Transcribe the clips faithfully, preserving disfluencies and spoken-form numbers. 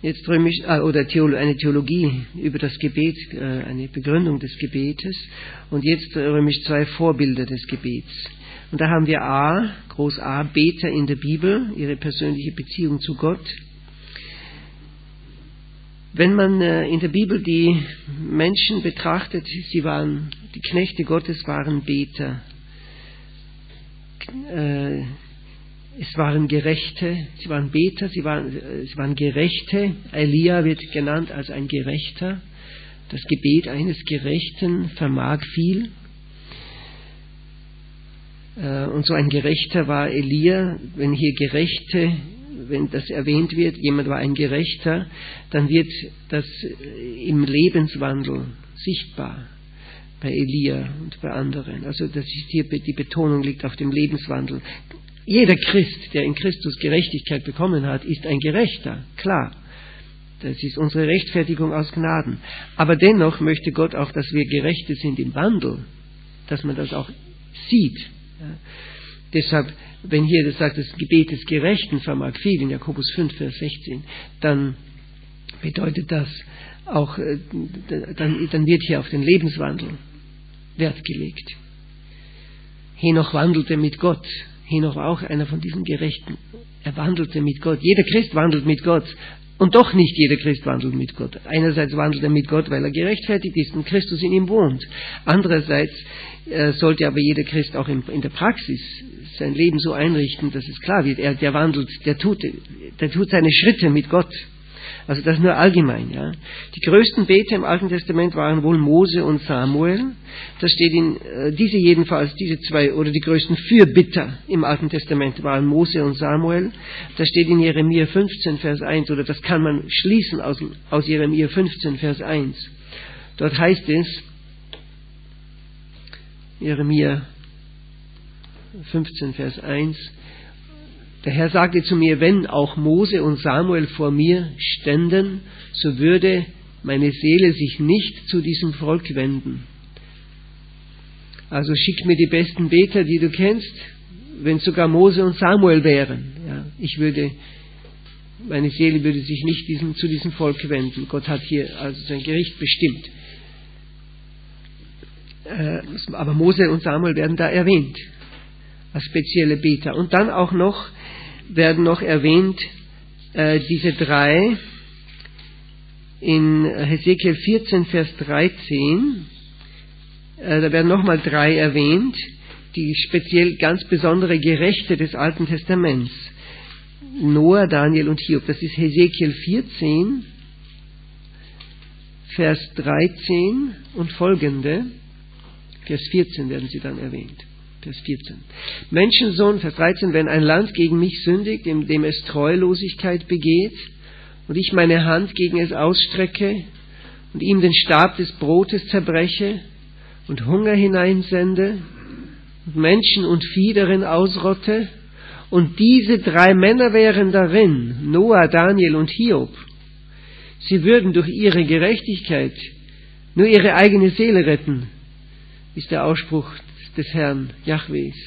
Jetzt römisch, äh, oder Theolo, eine Theologie über das Gebet, äh, eine Begründung des Gebetes. Und jetzt römisch zwei Vorbilder des Gebets. Und da haben wir A, groß A, Beter in der Bibel, ihre persönliche Beziehung zu Gott. Wenn man äh, in der Bibel die Menschen betrachtet, sie waren, die Knechte Gottes waren Beter. Äh, es waren Gerechte, sie waren Beter, sie waren, äh, sie waren Gerechte. Elia wird genannt als ein Gerechter. Das Gebet eines Gerechten vermag viel. Äh, und so ein Gerechter war Elia. Wenn hier Gerechte, wenn das erwähnt wird, jemand war ein Gerechter, dann wird das im Lebenswandel sichtbar bei Elia und bei anderen. Also das ist hier, die Betonung liegt auf dem Lebenswandel. Jeder Christ, der in Christus Gerechtigkeit bekommen hat, ist ein Gerechter, klar. Das ist unsere Rechtfertigung aus Gnaden. Aber dennoch möchte Gott auch, dass wir Gerechte sind im Wandel, dass man das auch sieht. Ja. Deshalb, wenn hier das sagt, das Gebet des Gerechten vermag viel, in Jakobus fünf, Vers sechzehn, dann bedeutet das auch, dann, dann wird hier auf den Lebenswandel Wert gelegt. Henoch wandelte mit Gott. Henoch war auch einer von diesen Gerechten. Er wandelte mit Gott. Jeder Christ wandelt mit Gott. Und doch nicht jeder Christ wandelt mit Gott. Einerseits wandelt er mit Gott, weil er gerechtfertigt ist und Christus in ihm wohnt. Andererseits äh, sollte aber jeder Christ auch in, in der Praxis sein Leben so einrichten, dass es klar wird, er, der wandelt, der tut, der tut seine Schritte mit Gott. Also das nur allgemein. Ja. Die größten Beter im Alten Testament waren wohl Mose und Samuel. Da steht in äh, diese jedenfalls, diese zwei, oder die größten Fürbitter im Alten Testament waren Mose und Samuel. Da steht in Jeremia fünfzehn, Vers eins, oder das kann man schließen aus, aus Jeremia fünfzehn, Vers eins. Dort heißt es, Jeremia fünfzehn, Vers eins, der Herr sagte zu mir, wenn auch Mose und Samuel vor mir ständen, so würde meine Seele sich nicht zu diesem Volk wenden. Also schick mir die besten Beter, die du kennst, wenn sogar Mose und Samuel wären. Ja, ich würde, meine Seele würde sich nicht diesem, zu diesem Volk wenden. Gott hat hier also sein Gericht bestimmt. Äh, aber Mose und Samuel werden da erwähnt als spezielle Beter. Und dann auch noch werden noch erwähnt äh, diese drei in Hesekiel vierzehn, Vers dreizehn. Äh, da werden nochmal drei erwähnt, die speziell ganz besondere Gerechte des Alten Testaments. Noah, Daniel und Hiob. Das ist Hesekiel vierzehn, Vers dreizehn und folgende. Vers vierzehn werden sie dann erwähnt. Vers vierzehn. Menschensohn, Vers dreizehn, wenn ein Land gegen mich sündigt, indem es Treulosigkeit begeht, und ich meine Hand gegen es ausstrecke und ihm den Stab des Brotes zerbreche und Hunger hineinsende und Menschen und Vieh darin ausrotte, und diese drei Männer wären darin, Noah, Daniel und Hiob, sie würden durch ihre Gerechtigkeit nur ihre eigene Seele retten, ist der Ausspruch des Herrn Jahwes.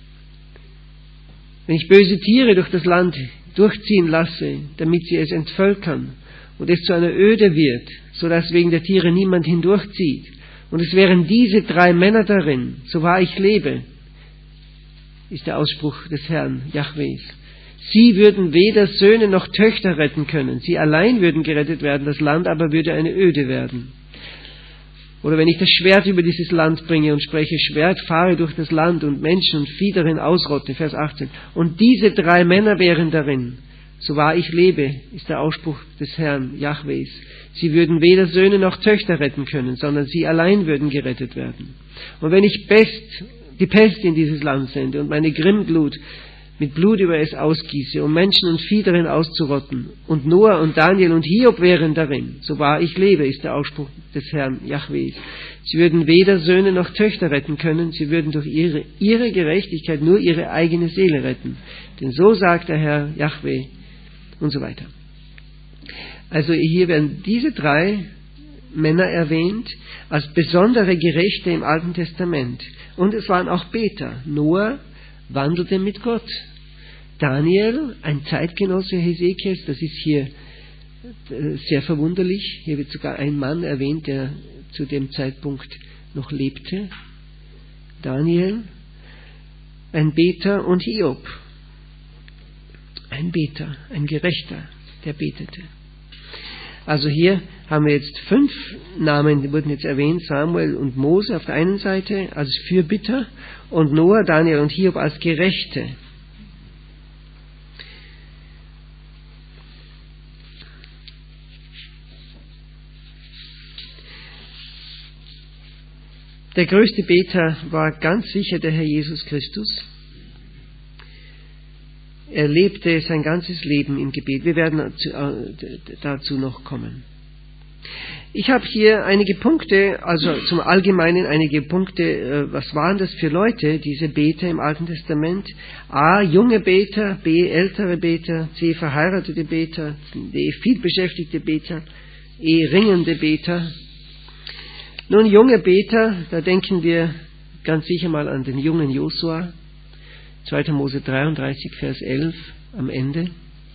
Wenn ich böse Tiere durch das Land durchziehen lasse, damit sie es entvölkern und es zu einer Öde wird, so dass wegen der Tiere niemand hindurchzieht, und es wären diese drei Männer darin, so wahr ich lebe, ist der Ausspruch des Herrn Jahwes. Sie würden weder Söhne noch Töchter retten können. Sie allein würden gerettet werden, das Land aber würde eine Öde werden. Oder wenn ich das Schwert über dieses Land bringe und spreche, Schwert fahre durch das Land und Menschen und Vieh darin ausrotte, Vers achtzehn. Und diese drei Männer wären darin, so wahr ich lebe, ist der Ausspruch des Herrn Jahwes. Sie würden weder Söhne noch Töchter retten können, sondern sie allein würden gerettet werden. Und wenn ich Pest, die Pest in dieses Land sende und meine Grimmglut mit Blut über es ausgieße, um Menschen und Vieh darin auszurotten, und Noah und Daniel und Hiob wären darin, so wahr ich lebe, ist der Ausspruch des Herrn Jahwes. Sie würden weder Söhne noch Töchter retten können, sie würden durch ihre, ihre Gerechtigkeit nur ihre eigene Seele retten. Denn so sagt der Herr Jahwe, und so weiter. Also hier werden diese drei Männer erwähnt als besondere Gerechte im Alten Testament. Und es waren auch Beter. Noah wandelte mit Gott. Daniel, ein Zeitgenosse Hesekiels, das ist hier Sehr verwunderlich. Hier wird sogar ein Mann erwähnt, der zu dem Zeitpunkt noch lebte. Daniel, ein Beter, und Hiob. Ein Beter, ein Gerechter, der betete. Also hier haben wir jetzt fünf Namen, die wurden jetzt erwähnt, Samuel und Mose auf der einen Seite als Fürbitter und Noah, Daniel und Hiob als Gerechte. Der größte Beter war ganz sicher der Herr Jesus Christus. Er lebte sein ganzes Leben im Gebet. Wir werden dazu noch kommen. Ich habe hier einige Punkte, also zum Allgemeinen einige Punkte, was waren das für Leute, diese Beter im Alten Testament? A, junge Beter, B, ältere Beter, C, verheiratete Beter, D, vielbeschäftigte Beter, E, ringende Beter. Nun, junge Beter, da denken wir ganz sicher mal an den jungen Josua, zweiter Mose dreiunddreißig, Vers elf am Ende.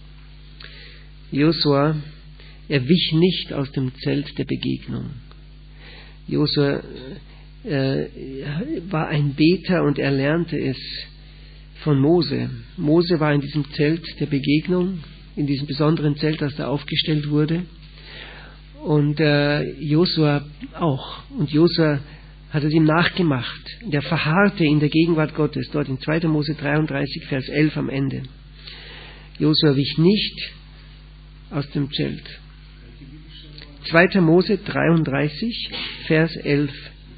Josua, er wich nicht aus dem Zelt der Begegnung. Josua äh, war ein Beter und er lernte es von Mose. Mose war in diesem Zelt der Begegnung, in diesem besonderen Zelt, das da aufgestellt wurde. Und äh, Josua auch. Und Josua hat es ihm nachgemacht. Der verharrte in der Gegenwart Gottes, dort in zweiter Mose dreiunddreißig, Vers elf am Ende. Josua wich nicht aus dem Zelt. zweiter Mose dreiunddreißig, Vers elf.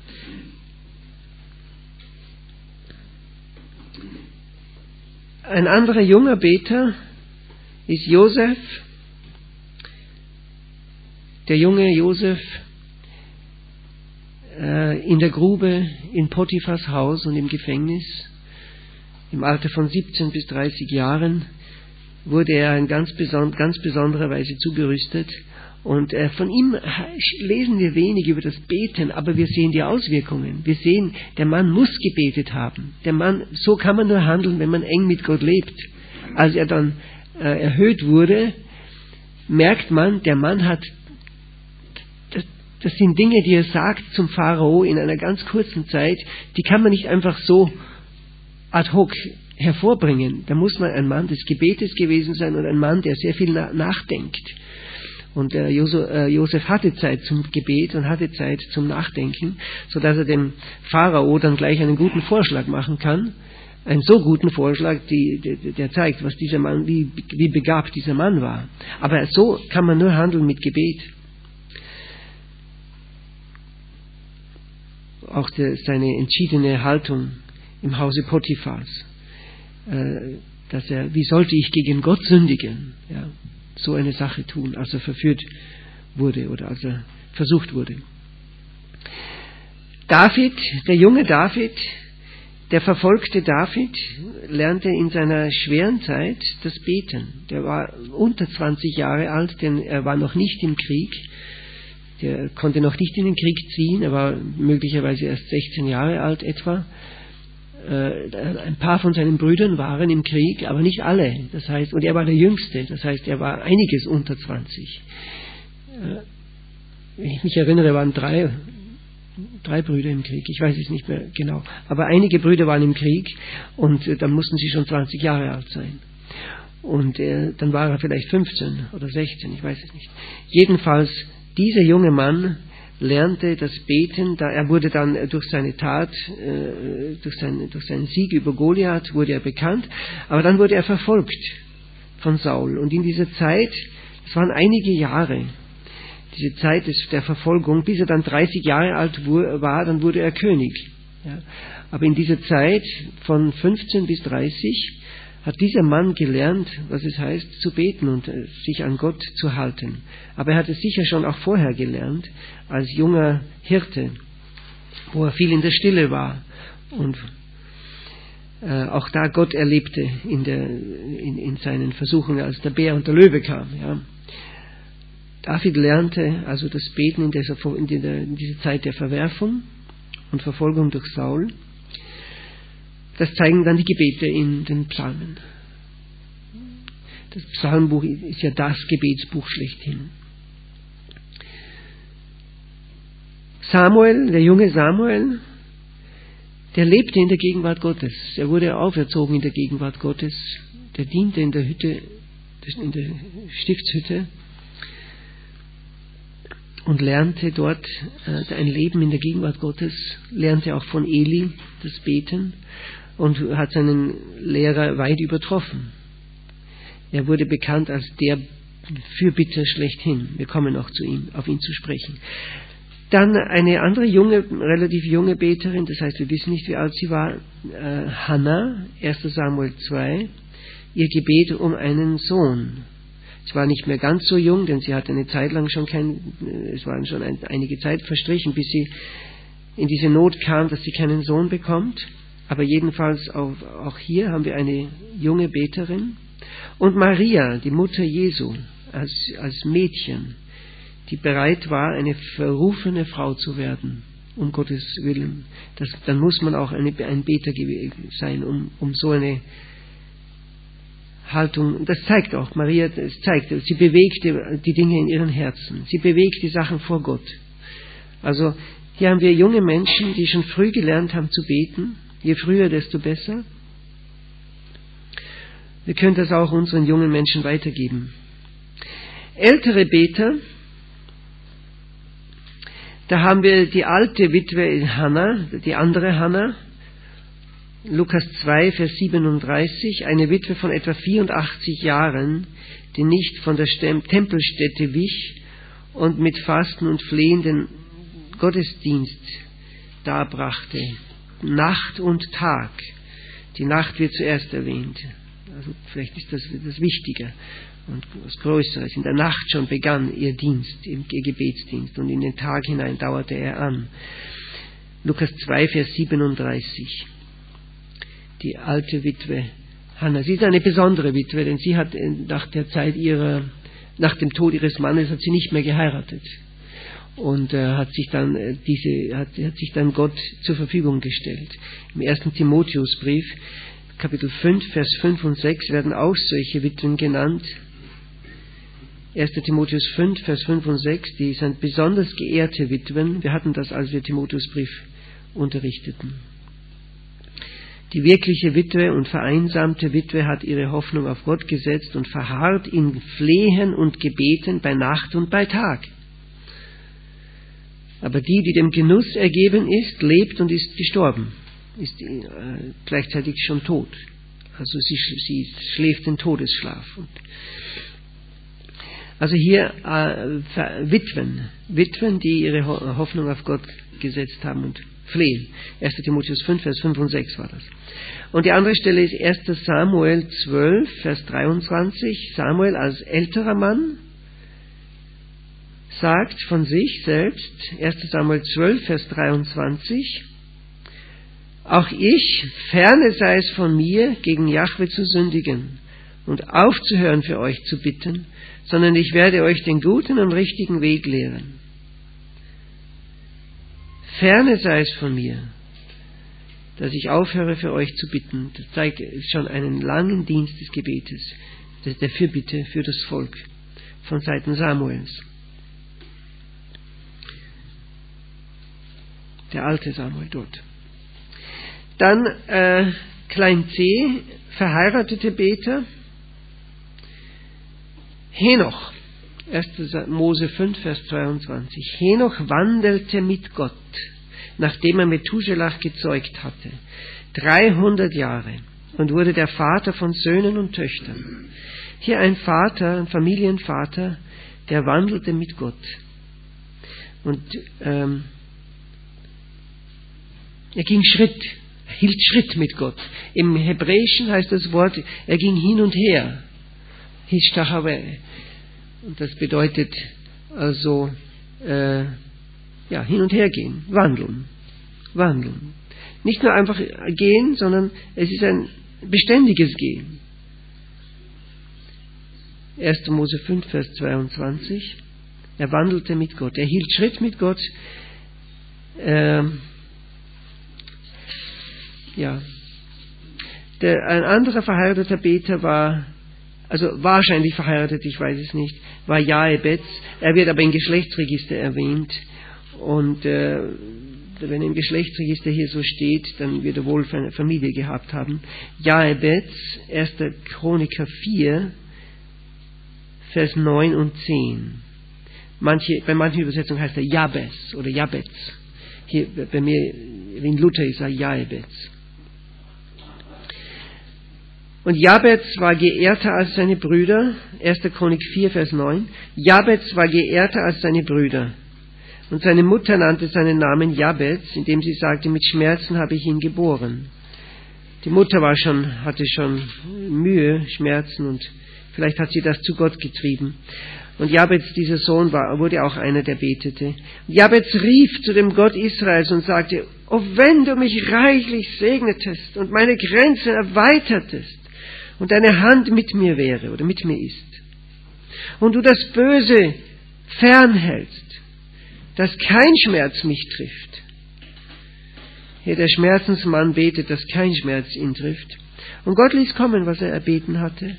Ein anderer junger Beter ist Josef. Der junge Josef äh, in der Grube in Potiphas Haus und im Gefängnis, im Alter von siebzehn bis dreißig Jahren, wurde er in ganz, beson- ganz besonderer Weise zugerüstet. Und äh, von ihm lesen wir wenig über das Beten, aber wir sehen die Auswirkungen. Wir sehen, der Mann muss gebetet haben. Der Mann, so kann man nur handeln, wenn man eng mit Gott lebt. Als er dann äh, erhöht wurde, merkt man, der Mann hat Das sind Dinge, die er sagt zum Pharao in einer ganz kurzen Zeit, die kann man nicht einfach so ad hoc hervorbringen. Da muss man ein Mann des Gebetes gewesen sein und ein Mann, der sehr viel nachdenkt. Und äh, Josef hatte Zeit zum Gebet und hatte Zeit zum Nachdenken, sodass er dem Pharao dann gleich einen guten Vorschlag machen kann. Einen so guten Vorschlag, die, die, der zeigt, was dieser Mann, wie, wie begabt dieser Mann war. Aber so kann man nur handeln mit Gebet. Auch der, seine entschiedene Haltung im Hause Potiphas, äh, dass er, wie sollte ich gegen Gott sündigen, ja, so eine Sache tun, als er verführt wurde oder als er versucht wurde. David, der junge David, der verfolgte David, lernte in seiner schweren Zeit das Beten. Der war unter zwanzig Jahre alt, denn er war noch nicht im Krieg. Der konnte noch nicht in den Krieg ziehen, er war möglicherweise erst sechzehn Jahre alt etwa. Ein paar von seinen Brüdern waren im Krieg, aber nicht alle. Das heißt, und er war der Jüngste, das heißt, er war einiges unter zwanzig. Wenn ich mich erinnere, waren drei, drei Brüder im Krieg, ich weiß es nicht mehr genau. Aber einige Brüder waren im Krieg und dann mussten sie schon zwanzig Jahre alt sein. Und äh, dann war er vielleicht fünfzehn oder sechzehn, ich weiß es nicht. Jedenfalls, dieser junge Mann lernte das Beten, da er wurde dann durch seine Tat, äh, durch, seinen, durch seinen Sieg über Goliath wurde er bekannt, aber dann wurde er verfolgt von Saul. Und in dieser Zeit, das waren einige Jahre, diese Zeit des, der Verfolgung, bis er dann dreißig Jahre alt war, dann wurde er König. Ja. Aber in dieser Zeit von fünfzehn bis dreißig hat dieser Mann gelernt, was es heißt, zu beten und sich an Gott zu halten. Aber er hat es sicher schon auch vorher gelernt, als junger Hirte, wo er viel in der Stille war und äh, auch da Gott erlebte in, der, in, in seinen Versuchen, als der Bär und der Löwe kam. Ja. David lernte also das Beten in dieser, in, dieser, in dieser Zeit der Verwerfung und Verfolgung durch Saul. Das zeigen dann die Gebete in den Psalmen. Das Psalmbuch ist ja das Gebetsbuch schlechthin. Samuel, der junge Samuel, der lebte in der Gegenwart Gottes. Er wurde auferzogen in der Gegenwart Gottes. Der diente in der Hütte, in der Stiftshütte und lernte dort äh, ein Leben in der Gegenwart Gottes, lernte auch von Eli das Beten und hat seinen Lehrer weit übertroffen. Er wurde bekannt als der Fürbitter schlechthin. Wir kommen noch zu ihm, auf ihn zu sprechen. Dann eine andere junge, relativ junge Beterin, das heißt, wir wissen nicht, wie alt sie war, äh, Hannah, erster Samuel zwei, ihr Gebet um einen Sohn. Sie war nicht mehr ganz so jung, denn sie hatte eine Zeit lang schon kein, es war schon ein, einige Zeit verstrichen, bis sie in diese Not kam, dass sie keinen Sohn bekommt. Aber jedenfalls auch, auch hier haben wir eine junge Beterin. Und Maria, die Mutter Jesu, als, als Mädchen, die bereit war, eine verrufene Frau zu werden, um Gottes Willen. Das, dann muss man auch eine, ein Beter sein, um, um so eine Haltung, das zeigt auch, Maria, das zeigt, sie bewegte die Dinge in ihren Herzen. Sie bewegt die Sachen vor Gott. Also, hier haben wir junge Menschen, die schon früh gelernt haben zu beten. Je früher, desto besser. Wir können das auch unseren jungen Menschen weitergeben. Ältere Beter, da haben wir die alte Witwe Hannah, die andere Hannah, Lukas zwei, Vers siebenunddreißig, eine Witwe von etwa vierundachtzig Jahren, die nicht von der Tempelstätte wich und mit Fasten und Flehen den Gottesdienst darbrachte, Nacht und Tag. Die Nacht wird zuerst erwähnt. Also vielleicht ist das das Wichtige und was Größeres. In der Nacht schon begann ihr Dienst, ihr Gebetsdienst, und in den Tag hinein dauerte er an. Lukas zwei, Vers siebenunddreißig. Die alte Witwe Hannah. Sie ist eine besondere Witwe, denn sie hat nach der Zeit ihrer, nach dem Tod ihres Mannes hat sie nicht mehr geheiratet und äh, hat sich dann äh, diese hat, hat sich dann Gott zur Verfügung gestellt. Im ersten Timotheusbrief, Kapitel fünf, Vers fünf und sechs werden auch solche Witwen genannt. erster Timotheus fünf, Vers fünf und sechs, die sind besonders geehrte Witwen. Wir hatten das, als wir Timotheusbrief unterrichteten. Die wirkliche Witwe und vereinsamte Witwe hat ihre Hoffnung auf Gott gesetzt und verharrt in Flehen und Gebeten bei Nacht und bei Tag. Aber die, die dem Genuss ergeben ist, lebt und ist gestorben, ist äh, gleichzeitig schon tot. Also sie, sie schläft den Todesschlaf. Und also hier äh, Witwen, Witwen, die ihre Ho- Hoffnung auf Gott gesetzt haben und flehen. erster Timotheus fünf, Vers fünf und sechs war das. Und die andere Stelle ist erster Samuel zwölf, Vers dreiundzwanzig. Samuel als älterer Mann sagt von sich selbst, erster Samuel zwölf, Vers dreiundzwanzig, auch ich, ferne sei es von mir, gegen Jahwe zu sündigen und aufzuhören für euch zu bitten, sondern ich werde euch den guten und richtigen Weg lehren. Ferne sei es von mir, dass ich aufhöre für euch zu bitten. Das zeigt schon einen langen Dienst des Gebetes, der Fürbitte für das Volk von Seiten Samuels. Der alte Samuel dort. Dann äh, klein c, verheiratete Beter. Henoch, erster Mose fünf, Vers zweiundzwanzig. Henoch wandelte mit Gott, nachdem er Methuselah gezeugt hatte, dreihundert Jahre, und wurde der Vater von Söhnen und Töchtern. Hier ein Vater, ein Familienvater, der wandelte mit Gott. Und ähm, er ging Schritt, hielt Schritt mit Gott. Im Hebräischen heißt das Wort, er ging hin und her. Hishtachave. Und das bedeutet also äh, ja, hin und her gehen, wandeln, wandeln. Nicht nur einfach gehen, sondern es ist ein beständiges Gehen. erster Mose fünf, Vers zweiundzwanzig. Er wandelte mit Gott, er hielt Schritt mit Gott. Äh, ja. Der, ein anderer verheirateter Beter war also wahrscheinlich verheiratet, ich weiß es nicht, war Jahebetz. Er wird aber im Geschlechtsregister erwähnt. Und äh, wenn im Geschlechtsregister hier so steht, dann wird er wohl eine Familie gehabt haben. Jahebetz, erster Chroniker vier, Vers neun und zehn. Manche, bei manchen Übersetzungen heißt er Jabez oder Jabez. Hier bei mir, in Luther ist er Jahebetz. Und Jabez war geehrter als seine Brüder, erster Chronik vier, Vers neun. Jabez war geehrter als seine Brüder. Und seine Mutter nannte seinen Namen Jabez, indem sie sagte, mit Schmerzen habe ich ihn geboren. Die Mutter war schon, hatte schon Mühe, Schmerzen, und vielleicht hat sie das zu Gott getrieben. Und Jabez, dieser Sohn, war, wurde auch einer, der betete. Jabez rief zu dem Gott Israels und sagte, oh, wenn du mich reichlich segnetest und meine Grenzen erweitertest und deine Hand mit mir wäre oder mit mir ist und du das Böse fernhältst, dass kein Schmerz mich trifft. Hier der Schmerzensmann betet, dass kein Schmerz ihn trifft. Und Gott ließ kommen, was er erbeten hatte.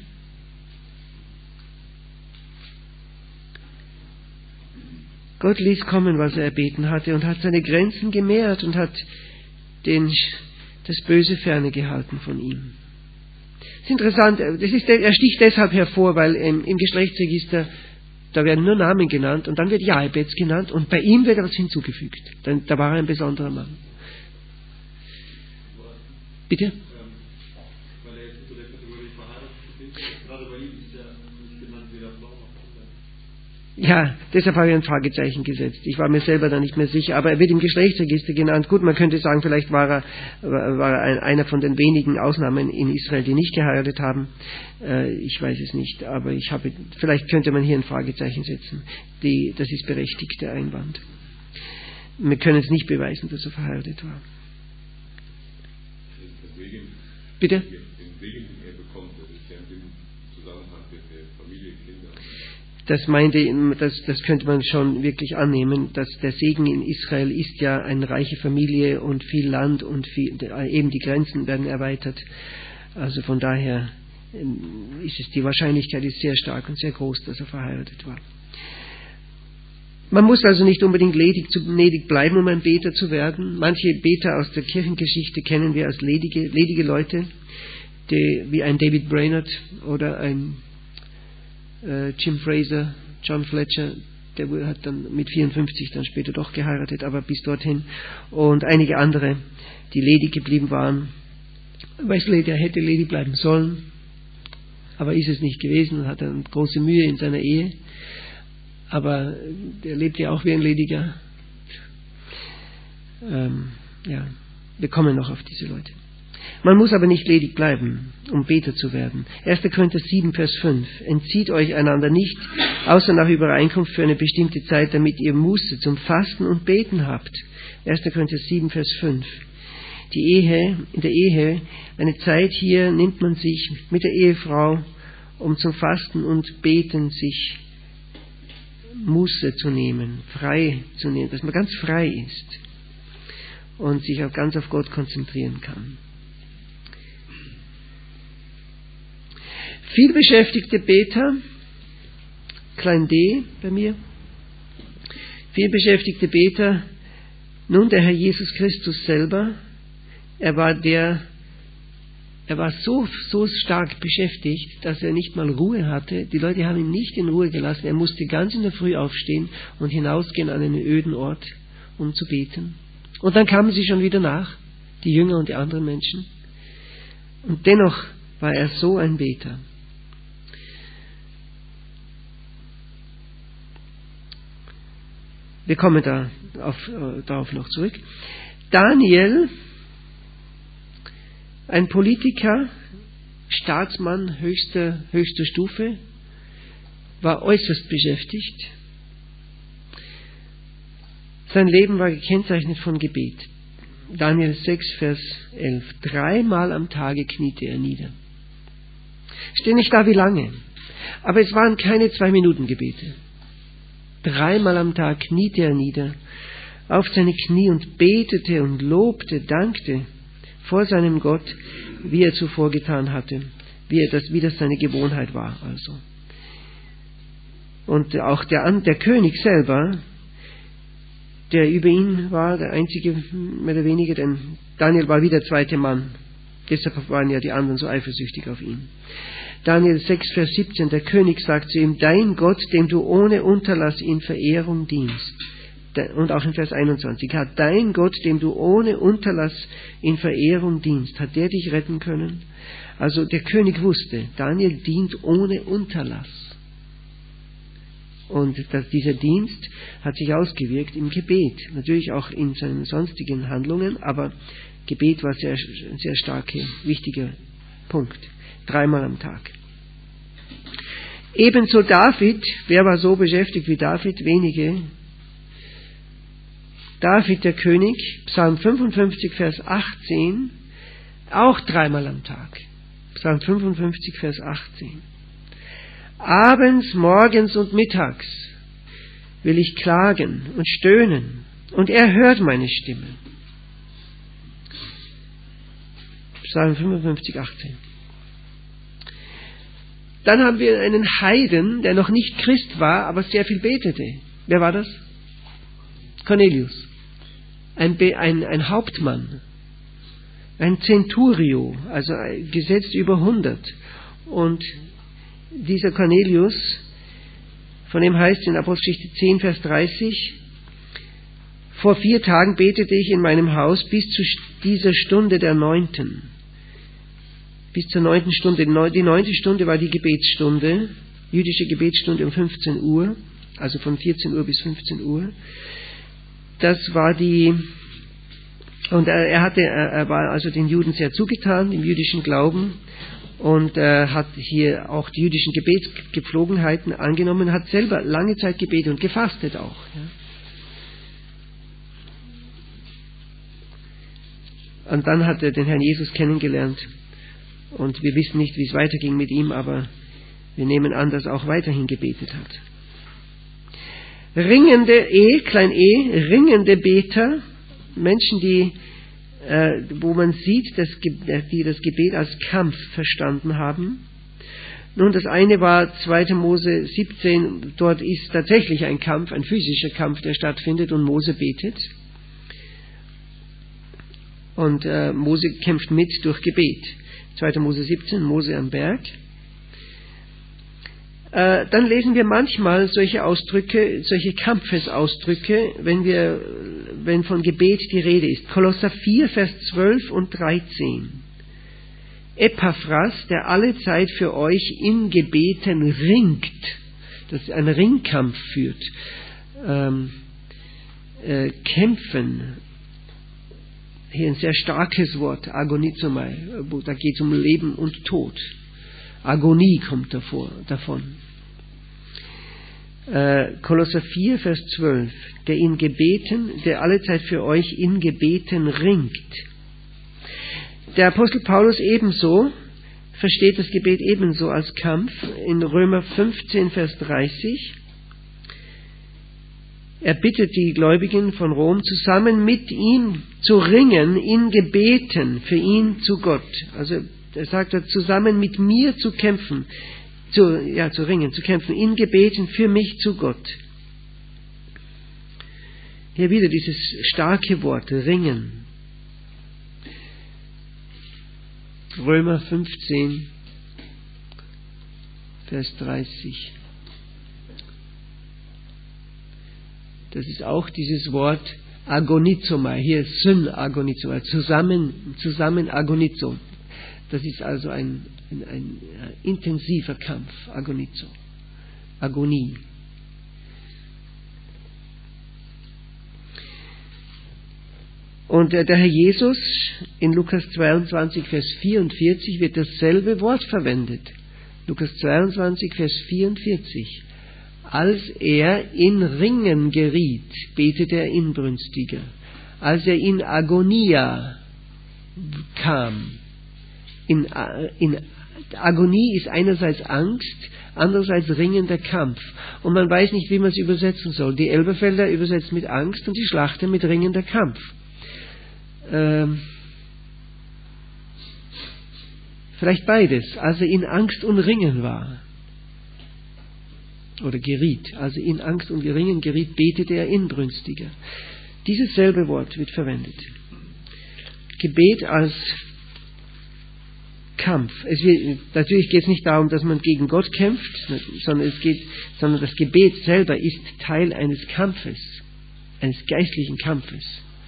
Gott ließ kommen, was er erbeten hatte, und hat seine Grenzen gemehrt und hat den, das Böse ferne gehalten von ihm. Das ist interessant, das ist, er sticht deshalb hervor, weil im, im Geschlechtsregister, da werden nur Namen genannt und dann wird Jahebetz genannt und bei ihm wird etwas hinzugefügt. Dann, da war er ein besonderer Mann. Bitte? Ja, deshalb habe ich ein Fragezeichen gesetzt. Ich war mir selber da nicht mehr sicher, aber er wird im Geschlechtsregister genannt. Gut, man könnte sagen, vielleicht war er, war er ein, einer von den wenigen Ausnahmen in Israel, die nicht geheiratet haben. Äh, ich weiß es nicht, aber ich habe, vielleicht könnte man hier ein Fragezeichen setzen. Die, das ist berechtigt, der Einwand. Wir können es nicht beweisen, dass er verheiratet war. Bitte? Das meinte, das, das könnte man schon wirklich annehmen, dass der Segen in Israel ist ja eine reiche Familie und viel Land und viel, eben die Grenzen werden erweitert. Also von daher ist es, die Wahrscheinlichkeit ist sehr stark und sehr groß, dass er verheiratet war. Man muss also nicht unbedingt ledig, zu, ledig bleiben, um ein Beter zu werden. Manche Beter aus der Kirchengeschichte kennen wir als ledige, ledige Leute, die, wie ein David Brainerd oder ein Jim Fraser, John Fletcher, der hat dann mit vierundfünfzig dann später doch geheiratet, aber bis dorthin. Und einige andere, die ledig geblieben waren. Wesley, der hätte ledig bleiben sollen, aber ist es nicht gewesen und hat dann große Mühe in seiner Ehe. Aber der lebt ja auch wie ein Lediger. Ähm, ja, wir kommen noch auf diese Leute. Man muss aber nicht ledig bleiben, um Beter zu werden. erster Korinther sieben, Vers fünf. Entzieht euch einander nicht, außer nach Übereinkunft für eine bestimmte Zeit, damit ihr Muße zum Fasten und Beten habt. erster Korinther sieben, Vers fünf. Die Ehe, in der Ehe, eine Zeit hier nimmt man sich mit der Ehefrau, um zum Fasten und Beten sich Muße zu nehmen, frei zu nehmen, dass man ganz frei ist und sich auch ganz auf Gott konzentrieren kann. Viel beschäftigte Beter, klein d bei mir, viel beschäftigte Beter, nun der Herr Jesus Christus selber, er war der, er war so, so stark beschäftigt, dass er nicht mal Ruhe hatte. Die Leute haben ihn nicht in Ruhe gelassen. Er musste ganz in der Früh aufstehen und hinausgehen an einen öden Ort, um zu beten. Und dann kamen sie schon wieder nach, die Jünger und die anderen Menschen. Und dennoch war er so ein Beter. Wir kommen da auf, äh, darauf noch zurück. Daniel, ein Politiker, Staatsmann höchster, höchster Stufe, war äußerst beschäftigt. Sein Leben war gekennzeichnet von Gebet. Daniel sechs, Vers elf. Dreimal am Tage kniete er nieder. Steht nicht da, wie lange. Aber es waren keine Zwei-Minuten-Gebete. Dreimal am Tag kniete er nieder auf seine Knie und betete und lobte, dankte vor seinem Gott, wie er zuvor getan hatte. wie, er das, wie das seine Gewohnheit war. Also. Und auch der, der König selber, der über ihn war, der einzige, mehr oder weniger, denn Daniel war wie der zweite Mann. Deshalb waren ja die anderen so eifersüchtig auf ihn. Daniel sechs, Vers siebzehn, der König sagt zu ihm, dein Gott, dem du ohne Unterlass in Verehrung dienst. Und auch in Vers einundzwanzig, hat dein Gott, dem du ohne Unterlass in Verehrung dienst, hat der dich retten können? Also der König wusste, Daniel dient ohne Unterlass. Und dass dieser Dienst hat sich ausgewirkt im Gebet, natürlich auch in seinen sonstigen Handlungen, aber Gebet war sehr, ein sehr starker, wichtiger Punkt. Dreimal am Tag. Ebenso David, wer war so beschäftigt wie David? Wenige. David, der König, Psalm fünfundfünfzig, Vers achtzehn, auch dreimal am Tag. Psalm fünfundfünfzig, Vers achtzehn. Abends, morgens und mittags will ich klagen und stöhnen, und er hört meine Stimme. Psalm fünfundfünfzig, achtzehn. Dann haben wir einen Heiden, der noch nicht Christ war, aber sehr viel betete. Wer war das? Cornelius. Ein, Be- ein, ein Hauptmann. Ein Centurio, also gesetzt über hundert. Und dieser Cornelius, von dem heißt in Apostelgeschichte zehn, Vers dreißig, vor vier Tagen betete ich in meinem Haus bis zu dieser Stunde der neunten. Bis zur neunten Stunde. Die neunte Stunde war die Gebetsstunde, jüdische Gebetsstunde um fünfzehn Uhr, also von vierzehn Uhr bis fünfzehn Uhr. Das war die, und er, er hatte, er war also den Juden sehr zugetan, im jüdischen Glauben, und äh, hat hier auch die jüdischen Gebetsgepflogenheiten angenommen, hat selber lange Zeit gebetet und gefastet auch. Ja. Und dann hat er den Herrn Jesus kennengelernt, und wir wissen nicht, wie es weiterging mit ihm, aber wir nehmen an, dass er auch weiterhin gebetet hat. Ringende E, klein e, ringende Beter, Menschen, die Äh, wo man sieht, dass, die das Gebet als Kampf verstanden haben. Nun, das eine war zweiter Mose siebzehn, dort ist tatsächlich ein Kampf, ein physischer Kampf, der stattfindet, und Mose betet. Und äh, Mose kämpft mit durch Gebet. zweiter Mose siebzehn, Mose am Berg. Äh, dann lesen wir manchmal solche Ausdrücke, solche Kampfesausdrücke, wenn wir, wenn von Gebet die Rede ist. Kolosser vier, Vers zwölf und dreizehn. Epaphras, der alle Zeit für euch in Gebeten ringt, das einen Ringkampf führt, ähm, äh, kämpfen, hier ein sehr starkes Wort, agonizomai, da geht es um Leben und Tod. Agonie kommt davor, davon. Äh, Kolosser vier, Vers zwölf. Der in Gebeten, der allezeit für euch in Gebeten ringt. Der Apostel Paulus ebenso, versteht das Gebet ebenso als Kampf. In Römer fünfzehn, Vers dreißig. Er bittet die Gläubigen von Rom, zusammen mit ihm zu ringen in Gebeten für ihn zu Gott. Also er sagt dort, zusammen mit mir zu kämpfen, zu, ja, zu ringen, zu kämpfen, in Gebeten für mich zu Gott. Hier wieder dieses starke Wort, ringen. Römer fünfzehn, Vers dreißig. Das ist auch dieses Wort agonizomai, hier syn agonizomai, zusammen, zusammen agonizo. Das ist also ein, ein, ein intensiver Kampf, agonizo, Agonie. Und der Herr Jesus in Lukas zweiundzwanzig, Vers vierundvierzig wird dasselbe Wort verwendet. Lukas zweiundzwanzig, Vers vierundvierzig. Als er in Ringen geriet, betete er inbrünstiger. Als er in Agonia kam, in, in Agonie ist einerseits Angst, andererseits ringender Kampf. Und man weiß nicht, wie man es übersetzen soll. Die Elberfelder übersetzt mit Angst und die Schlachter mit ringender Kampf. Ähm, Vielleicht beides, als er in Angst und Ringen war. Oder geriet. Als er in Angst und Ringen geriet, betete er inbrünstiger. Dieses selbe Wort wird verwendet. Gebet als Kampf. Es wird, natürlich geht es nicht darum, dass man gegen Gott kämpft, sondern es geht, sondern das Gebet selber ist Teil eines Kampfes, eines geistlichen Kampfes.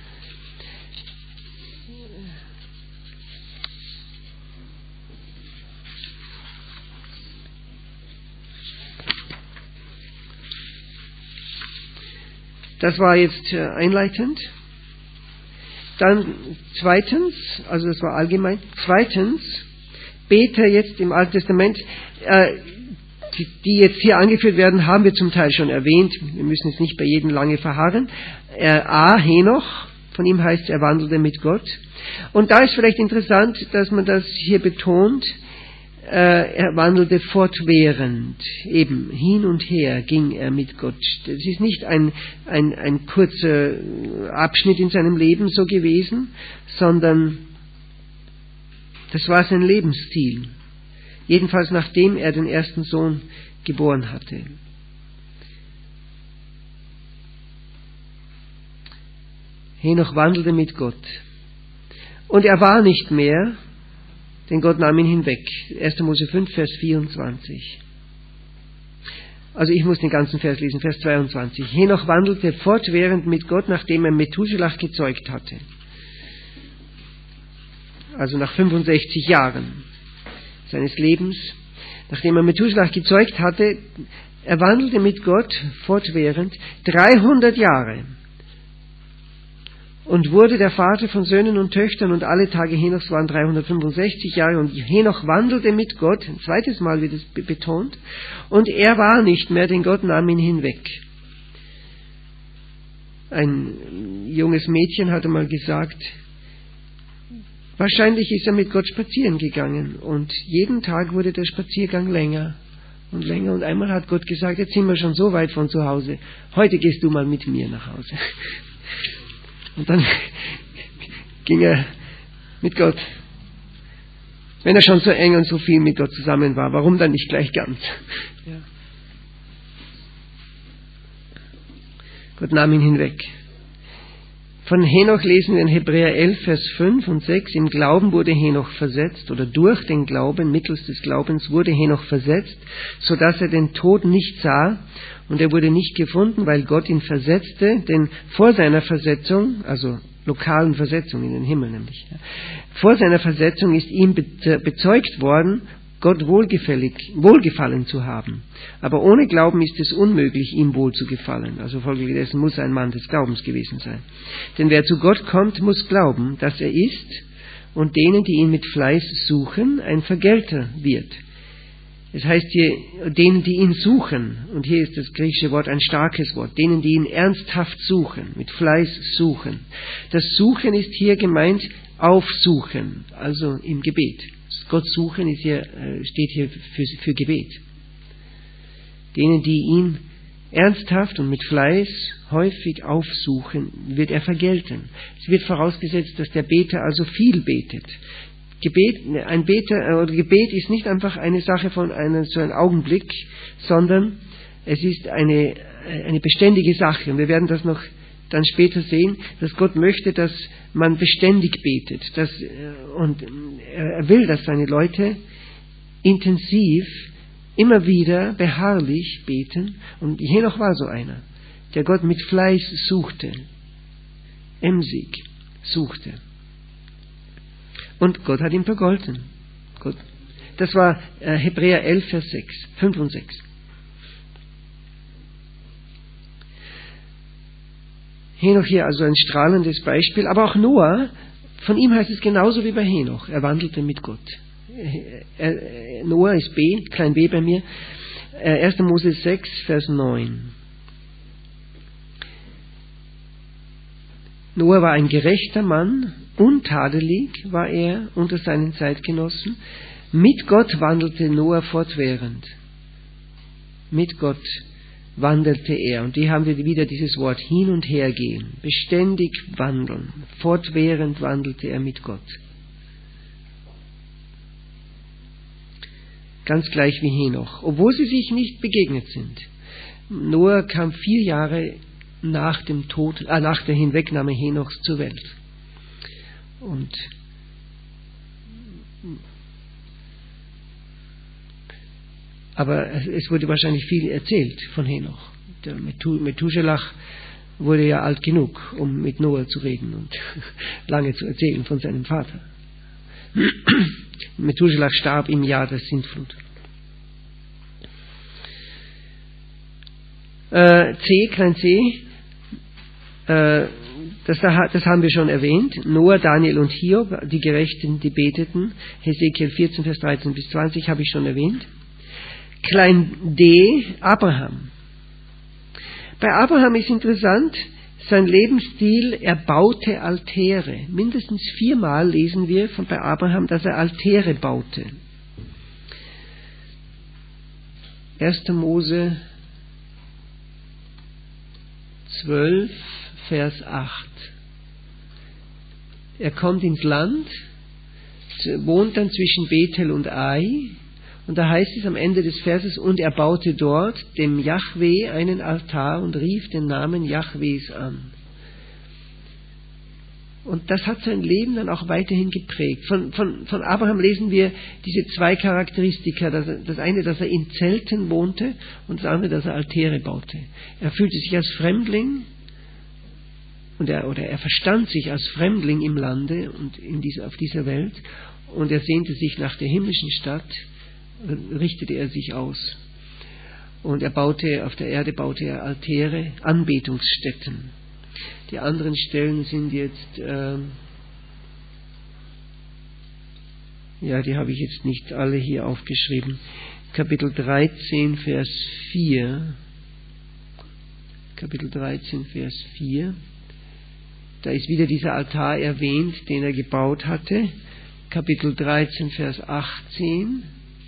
Das war jetzt einleitend. Dann zweitens, also das war allgemein, zweitens, Beter jetzt im Alten Testament, äh, die, die jetzt hier angeführt werden, haben wir zum Teil schon erwähnt, wir müssen jetzt nicht bei jedem lange verharren. Äh, A, Henoch, von ihm heißt es, er wandelte mit Gott. Und da ist vielleicht interessant, dass man das hier betont, er wandelte fortwährend, eben hin und her ging er mit Gott. Das ist nicht ein, ein, ein kurzer Abschnitt in seinem Leben so gewesen, sondern das war sein Lebensstil. Jedenfalls nachdem er den ersten Sohn geboren hatte. Henoch wandelte mit Gott. Und er war nicht mehr, denn Gott nahm ihn hinweg. erster Mose fünf, Vers vierundzwanzig. Also ich muss den ganzen Vers lesen, Vers zweiundzwanzig. Henoch wandelte fortwährend mit Gott, nachdem er Methuselah gezeugt hatte. Also nach fünfundsechzig Jahren seines Lebens, nachdem er Methuselah gezeugt hatte, er wandelte mit Gott fortwährend dreihundert Jahre. Und wurde der Vater von Söhnen und Töchtern, und alle Tage Henochs waren dreihundertfünfundsechzig Jahre, und Henoch wandelte mit Gott, ein zweites Mal wird es betont, und er war nicht mehr, denn Gott nahm ihn hinweg. Ein junges Mädchen hatte mal gesagt, wahrscheinlich ist er mit Gott spazieren gegangen, und jeden Tag wurde der Spaziergang länger und länger, und einmal hat Gott gesagt, jetzt sind wir schon so weit von zu Hause, heute gehst du mal mit mir nach Hause. Und dann ging er mit Gott. Wenn er schon so eng und so viel mit Gott zusammen war, warum dann nicht gleich ganz? Ja. Gott nahm ihn hinweg. Von Henoch lesen wir in Hebräer elf, Vers fünf und sechs. Im Glauben wurde Henoch versetzt, oder durch den Glauben, mittels des Glaubens wurde Henoch versetzt, so dass er den Tod nicht sah, und er wurde nicht gefunden, weil Gott ihn versetzte, denn vor seiner Versetzung, also lokalen Versetzung in den Himmel nämlich, ja, vor seiner Versetzung ist ihm bezeugt worden, Gott wohlgefällig, wohlgefallen zu haben. Aber ohne Glauben ist es unmöglich, ihm wohl zu gefallen. Also folgedessen muss er ein Mann des Glaubens gewesen sein. Denn wer zu Gott kommt, muss glauben, dass er ist, und denen, die ihn mit Fleiß suchen, ein Vergelter wird. Es heißt hier, denen, die ihn suchen, und hier ist das griechische Wort ein starkes Wort, denen, die ihn ernsthaft suchen, mit Fleiß suchen. Das Suchen ist hier gemeint, aufsuchen, also im Gebet. Gott suchen ist hier, steht hier für, für Gebet. Denen, die ihn ernsthaft und mit Fleiß häufig aufsuchen, wird er vergelten. Es wird vorausgesetzt, dass der Beter also viel betet. Gebet, ein Beter, oder Gebet ist nicht einfach eine Sache von einem, so einem Augenblick, sondern es ist eine, eine beständige Sache. Und wir werden das noch dann später sehen, dass Gott möchte, dass man beständig betet. Dass, und er will, dass seine Leute intensiv, immer wieder beharrlich beten. Und Henoch war so einer, der Gott mit Fleiß suchte, emsig suchte. Und Gott hat ihn vergolten. Gott. Das war äh, Hebräer elf, Vers sechs, fünf und sechs. Henoch hier also ein strahlendes Beispiel, aber auch Noah, von ihm heißt es genauso wie bei Henoch, er wandelte mit Gott. Er, er, Noah ist B, klein b bei mir, äh, erster Mose sechs, Vers neun. Noah war ein gerechter Mann, untadelig war er unter seinen Zeitgenossen. Mit Gott wandelte Noah fortwährend. Mit Gott wandelte er. Und hier haben wir wieder dieses Wort hin und her gehen. Beständig wandeln. Fortwährend wandelte er mit Gott. ganz gleich wie Henoch, obwohl sie sich nicht begegnet sind. Noah kam vier Jahre nach dem Tod, äh, nach der Hinwegnahme Henochs zur Welt. Und aber es wurde wahrscheinlich viel erzählt von Henoch. Der Methuselach wurde ja alt genug, um mit Noah zu reden und lange zu erzählen von seinem Vater. Methuselach starb im Jahr der Sintflut. Äh, C, klein c, äh, das, das haben wir schon erwähnt. Noah, Daniel und Hiob, die Gerechten, die beteten. Hesekiel vierzehn, Vers dreizehn bis zwanzig habe ich schon erwähnt. Klein d, Abraham. Bei Abraham ist interessant, sein Lebensstil, er baute Altäre. Mindestens viermal lesen wir von bei Abraham, dass er Altäre baute. erster Mose zwölf, Vers acht. Er kommt ins Land, wohnt dann zwischen Bethel und Ai, und da heißt es am Ende des Verses, und er baute dort dem Jahwe einen Altar und rief den Namen Jahwes an. Und das hat sein Leben dann auch weiterhin geprägt. Von, von, von Abraham lesen wir diese zwei Charakteristika. Das, das eine, dass er in Zelten wohnte, und das andere, dass er Altäre baute. Er fühlte sich als Fremdling, und er, oder er verstand sich als Fremdling im Lande und in dieser, auf dieser Welt, und er sehnte sich nach der himmlischen Stadt, richtete er sich aus. Und er baute, auf der Erde baute er Altäre, Anbetungsstätten. Die anderen Stellen sind jetzt, äh, ja, die habe ich jetzt nicht alle hier aufgeschrieben. Kapitel dreizehn, Vers vier. Kapitel dreizehn, Vers vier. Da ist wieder dieser Altar erwähnt, den er gebaut hatte. Kapitel dreizehn, Vers achtzehn.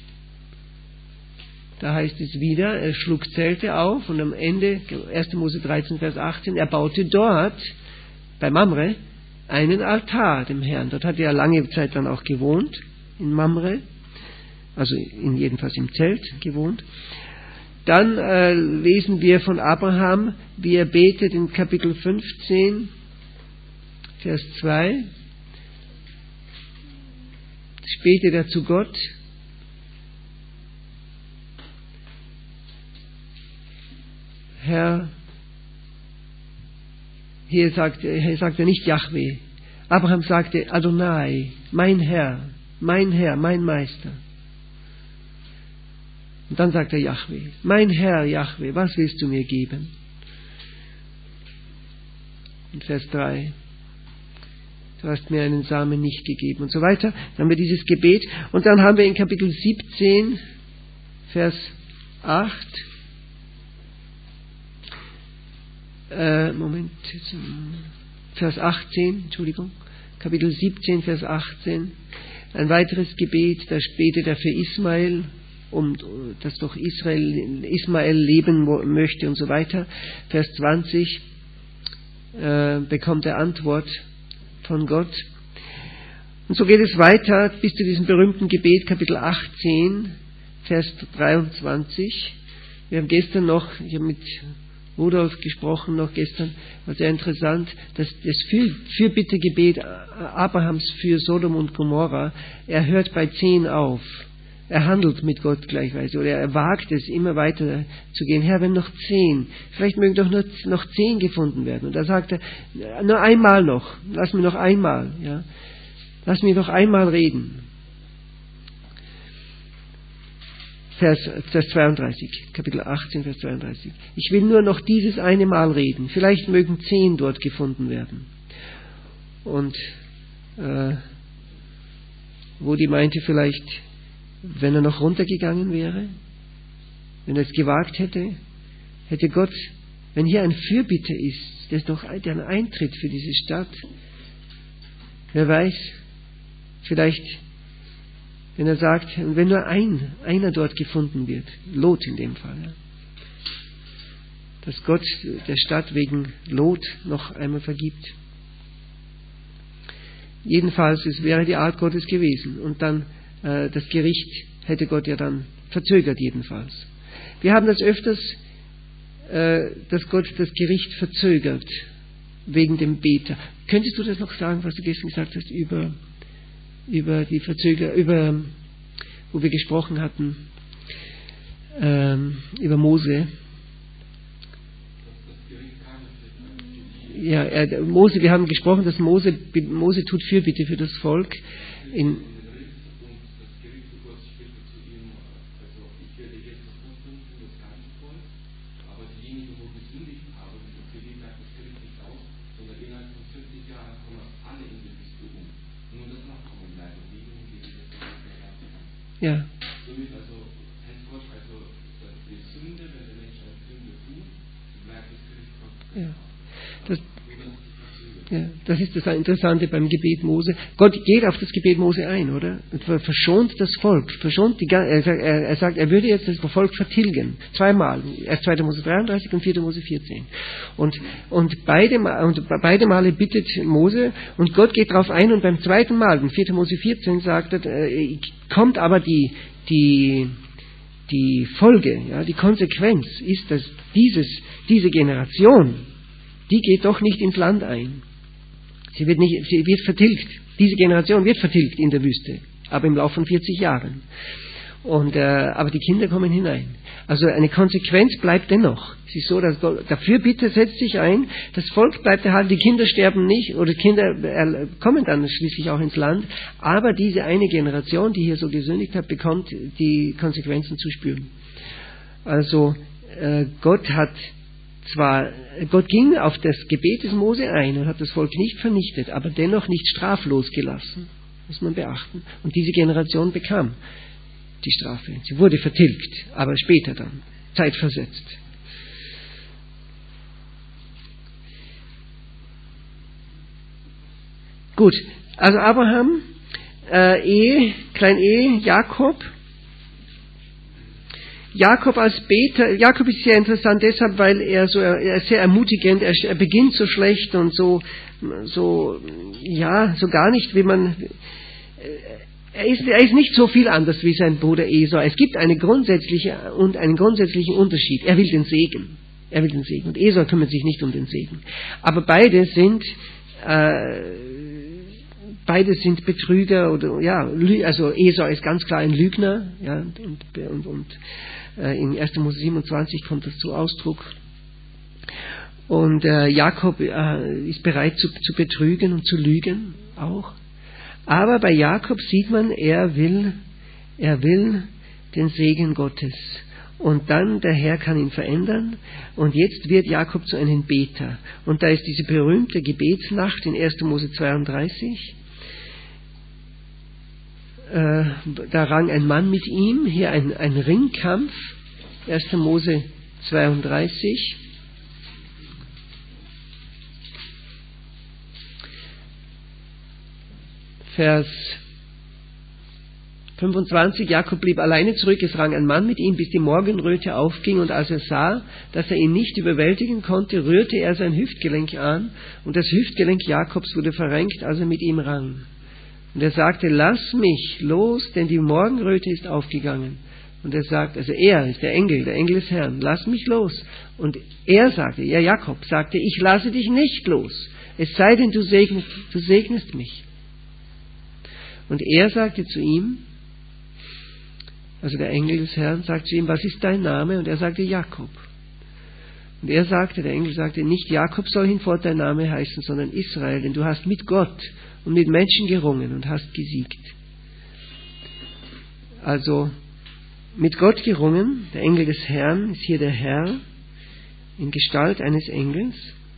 Da heißt es wieder, er schlug Zelte auf, und am Ende, erster Mose dreizehn, Vers achtzehn, er baute dort, bei Mamre, einen Altar dem Herrn. Dort hat er lange Zeit dann auch gewohnt, in Mamre, also in jedenfalls im Zelt gewohnt. Dann äh, lesen wir von Abraham, wie er betet in Kapitel fünfzehn, Vers zwei. Betet er zu Gott, Herr, hier sagt, hier sagt er nicht Jahwe. Abraham sagte Adonai, mein Herr, mein Herr, mein Meister. Und dann sagt er Jahwe, mein Herr Jahwe, was willst du mir geben? Und Vers drei, du hast mir einen Samen nicht gegeben und so weiter. Dann haben wir dieses Gebet. Und dann haben wir in Kapitel siebzehn, Vers acht, Äh, Moment, Vers achtzehn, Entschuldigung, Kapitel siebzehn, Vers achtzehn, ein weiteres Gebet, da betet er für Ismael, um, dass doch Israel, Ismael leben möchte und so weiter. Vers zwanzig, äh, bekommt er Antwort von Gott. Und so geht es weiter bis zu diesem berühmten Gebet, Kapitel achtzehn, Vers dreiundzwanzig. Wir haben gestern noch, ich habe mit Rudolf gesprochen noch gestern, war sehr interessant, dass das Für, Fürbittegebet Abrahams für Sodom und Gomorra, er hört bei zehn auf. Er handelt mit Gott gleichweise, oder er wagt es, immer weiter zu gehen. Herr, wenn noch zehn, vielleicht mögen doch nur noch zehn gefunden werden. Und da sagt er, nur einmal noch, lass mich noch einmal, ja, lass mich noch einmal reden. Vers, Vers zweiunddreißig, Kapitel achtzehn, Vers zweiunddreißig. Ich will nur noch dieses eine Mal reden. Vielleicht mögen zehn dort gefunden werden. Und äh, wo die meinte vielleicht, wenn er noch runtergegangen wäre, wenn er es gewagt hätte, hätte Gott, wenn hier ein Fürbitter ist, der ist doch ein Eintritt für diese Stadt, wer weiß, vielleicht, wenn er sagt, wenn nur ein, einer dort gefunden wird, Lot in dem Fall, ja, dass Gott der Stadt wegen Lot noch einmal vergibt. Jedenfalls, es wäre die Art Gottes gewesen. Und dann äh, das Gericht hätte Gott ja dann verzögert jedenfalls. Wir haben das öfters, äh, dass Gott das Gericht verzögert, wegen dem Beter. Könntest du das noch sagen, was du gestern gesagt hast, über, über die Verzöger, über, wo wir gesprochen hatten, ähm, über Mose? Ja, er, Mose, wir haben gesprochen, dass Mose, Mose tut Fürbitte für das Volk. In, ja. Ja. Das, ja, das ist das Interessante beim Gebet Mose. Gott geht auf das Gebet Mose ein, oder? Und verschont das Volk. Verschont die, er, sagt, er, er sagt, er würde jetzt das Volk vertilgen. Zweimal. Erst zweiter Mose dreiunddreißig und vierter Mose vierzehn. Und, und, beide, und beide Male bittet Mose und Gott geht darauf ein und beim zweiten Mal, in vierter Mose vierzehn, sagt er, äh, kommt aber die, die, die Folge, ja, die Konsequenz ist, dass dieses, diese Generation, die geht doch nicht ins Land ein. Sie wird, nicht, sie wird vertilgt. Diese Generation wird vertilgt in der Wüste, aber im Laufe von vierzig Jahren. Und, äh, aber die Kinder kommen hinein. Also eine Konsequenz bleibt dennoch. Es ist so, dass Gott, dafür bitte setzt sich ein, das Volk bleibt erhalten, die Kinder sterben nicht, oder Kinder äh, kommen dann schließlich auch ins Land, aber diese eine Generation, die hier so gesündigt hat, bekommt die Konsequenzen zu spüren. Also äh, Gott hat zwar, Gott ging auf das Gebet des Mose ein und hat das Volk nicht vernichtet, aber dennoch nicht straflos gelassen, muss man beachten. Und diese Generation bekam die Strafe. Sie wurde vertilgt, aber später dann, zeitversetzt. Gut, also Abraham, äh, Ehe, Klein Ehe, Jakob. Jakob als Beter, Jakob ist sehr interessant deshalb, weil er so, er ist sehr ermutigend, er, er beginnt so schlecht und so, so, ja, so gar nicht, wie man, er ist, er ist nicht so viel anders wie sein Bruder Esau. Es gibt eine grundsätzliche und einen grundsätzlichen Unterschied. Er will den Segen. Er will den Segen. Und Esau kümmert sich nicht um den Segen. Aber beide sind, äh, beide sind Betrüger oder, ja, also Esau ist ganz klar ein Lügner, ja, und, und, und äh, in erster Mose siebenundzwanzig kommt das zu Ausdruck. Und äh, Jakob äh, ist bereit zu, zu betrügen und zu lügen auch. Aber bei Jakob sieht man, er will, er will den Segen Gottes. Und dann der Herr kann ihn verändern. Und jetzt wird Jakob zu einem Beter. Und da ist diese berühmte Gebetsnacht in erster Mose zweiunddreißig. Äh, da rang ein Mann mit ihm, hier ein, ein Ringkampf. erster Mose zweiunddreißig. Vers fünfundzwanzig, Jakob blieb alleine zurück, es rang ein Mann mit ihm, bis die Morgenröte aufging, und als er sah, dass er ihn nicht überwältigen konnte, rührte er sein Hüftgelenk an, und das Hüftgelenk Jakobs wurde verrenkt, als er mit ihm rang. Und er sagte, lass mich los, denn die Morgenröte ist aufgegangen. Und er sagt, also er ist der Engel, der Engel des Herrn, lass mich los. Und er sagte, ja, Jakob sagte, ich lasse dich nicht los, es sei denn, du segnest, du segnest mich. Und er sagte zu ihm, also der Engel des Herrn sagt zu ihm, was ist dein Name? Und er sagte, Jakob. Und er sagte, der Engel sagte, nicht Jakob soll hinfort dein Name heißen, sondern Israel, denn du hast mit Gott und mit Menschen gerungen und hast gesiegt. Also mit Gott gerungen, der Engel des Herrn ist hier der Herr in Gestalt eines Engels.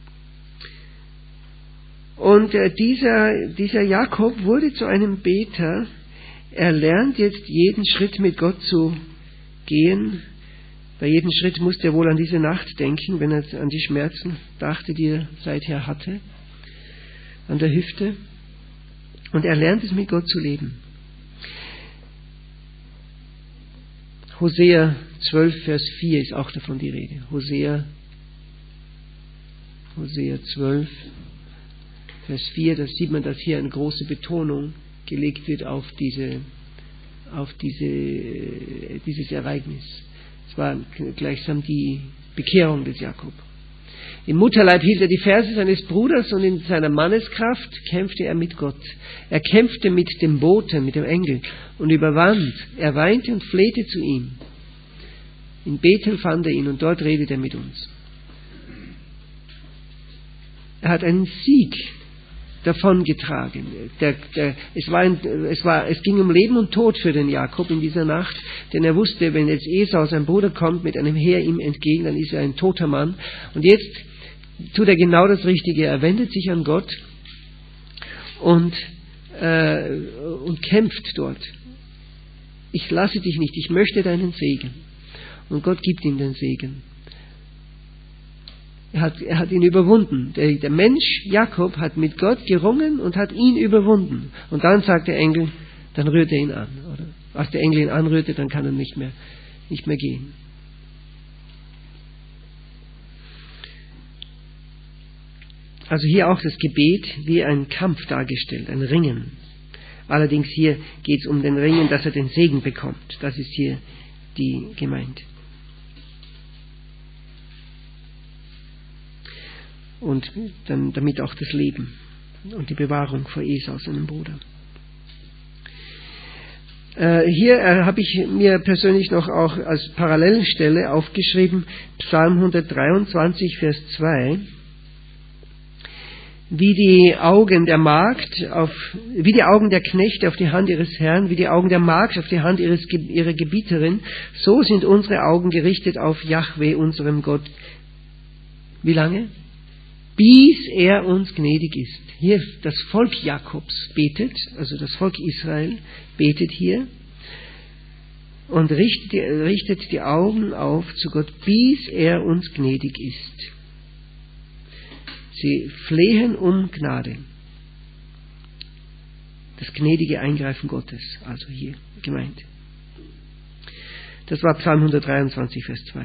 Und äh, dieser, dieser Jakob wurde zu einem Beter. Er lernt jetzt jeden Schritt mit Gott zu gehen. Bei jedem Schritt musste er wohl an diese Nacht denken, wenn er an die Schmerzen dachte, die er seither hatte, an der Hüfte. Und er lernt es, mit Gott zu leben. Hosea zwölf, Vers vier ist auch davon die Rede. Hosea, Hosea zwölf, Vers vier, da sieht man, dass hier eine große Betonung gelegt wird auf diese, auf diese, dieses Ereignis. Es war gleichsam die Bekehrung des Jakob. Im Mutterleib hielt er die Ferse seines Bruders und in seiner Manneskraft kämpfte er mit Gott. Er kämpfte mit dem Boten, mit dem Engel und überwand. Er weinte und flehte zu ihm. In Bethel fand er ihn und dort redet er mit uns. Er hat einen Sieg davongetragen. Der, der, es, war ein, es, war, es ging um Leben und Tod für den Jakob in dieser Nacht, denn er wusste, wenn jetzt Esau, sein Bruder, kommt mit einem Heer ihm entgegen, dann ist er ein toter Mann. Und jetzt tut er genau das Richtige. Er wendet sich an Gott und, äh, und kämpft dort. Ich lasse dich nicht, ich möchte deinen Segen. Und Gott gibt ihm den Segen. Er hat, er hat ihn überwunden. Der, der Mensch, Jakob, hat mit Gott gerungen und hat ihn überwunden. Und dann sagt der Engel, dann rührt er ihn an. Oder? Als der Engel ihn anrührte, dann kann er nicht mehr, nicht mehr gehen. Also hier auch das Gebet wie ein Kampf dargestellt, ein Ringen. Allerdings hier geht es um den Ringen, dass er den Segen bekommt. Das ist hier die gemeint. Und dann damit auch das Leben und die Bewahrung vor Esau, seinem Bruder. Äh, hier äh, habe ich mir persönlich noch auch als Parallelstelle aufgeschrieben, Psalm hundertdreiundzwanzig, Vers zwei. Wie die Augen der Magd auf, wie die Augen der Knechte auf die Hand ihres Herrn, wie die Augen der Magd auf die Hand ihres, ihrer Gebieterin, so sind unsere Augen gerichtet auf Jahwe, unserem Gott. Wie lange? Bis er uns gnädig ist. Hier das Volk Jakobs betet, also das Volk Israel betet hier und richtet, richtet die Augen auf zu Gott, bis er uns gnädig ist. Sie flehen um Gnade. Das gnädige Eingreifen Gottes, also hier gemeint. Das war Psalm hundertdreiundzwanzig, Vers zwei.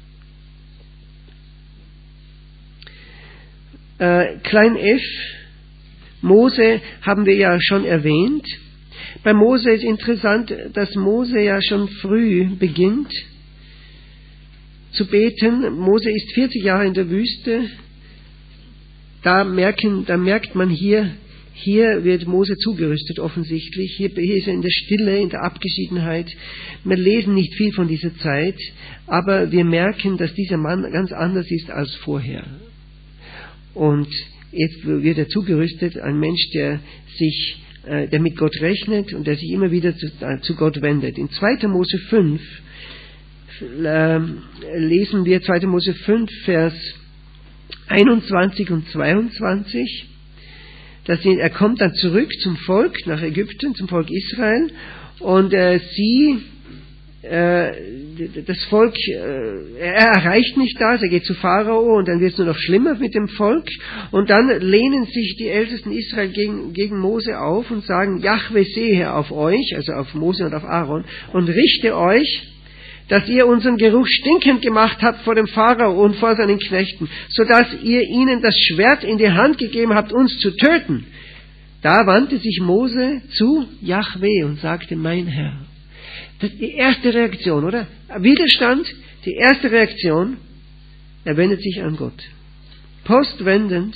Äh, klein f, Mose haben wir ja schon erwähnt. Bei Mose ist interessant, dass Mose ja schon früh beginnt zu beten. Mose ist vierzig Jahre in der Wüste. Da, merken, da merkt man hier, hier wird Mose zugerüstet offensichtlich. Hier, hier ist er in der Stille, in der Abgeschiedenheit. Wir lesen nicht viel von dieser Zeit, aber wir merken, dass dieser Mann ganz anders ist als vorher. Und jetzt wird er zugerüstet, ein Mensch, der sich, äh, der mit Gott rechnet und der sich immer wieder zu, äh, zu Gott wendet. In zweiter Mose fünf äh, lesen wir zweiter Mose fünf, Vers einundzwanzig und zweiundzwanzig. Dass ihn, er kommt dann zurück zum Volk, nach Ägypten, zum Volk Israel, und äh, sie, äh, das Volk, äh, er erreicht nicht das, er geht zu Pharao und dann wird es nur noch schlimmer mit dem Volk, und dann lehnen sich die Ältesten Israel gegen, gegen Mose auf und sagen, Jahwe sehe auf euch, also auf Mose und auf Aaron, und richte euch, dass ihr unseren Geruch stinkend gemacht habt vor dem Pharao und vor seinen Knechten, so dass ihr ihnen das Schwert in die Hand gegeben habt, uns zu töten. Da wandte sich Mose zu Jahwe und sagte, mein Herr. Das ist die erste Reaktion, oder? Widerstand, die erste Reaktion, er wendet sich an Gott. Postwendend,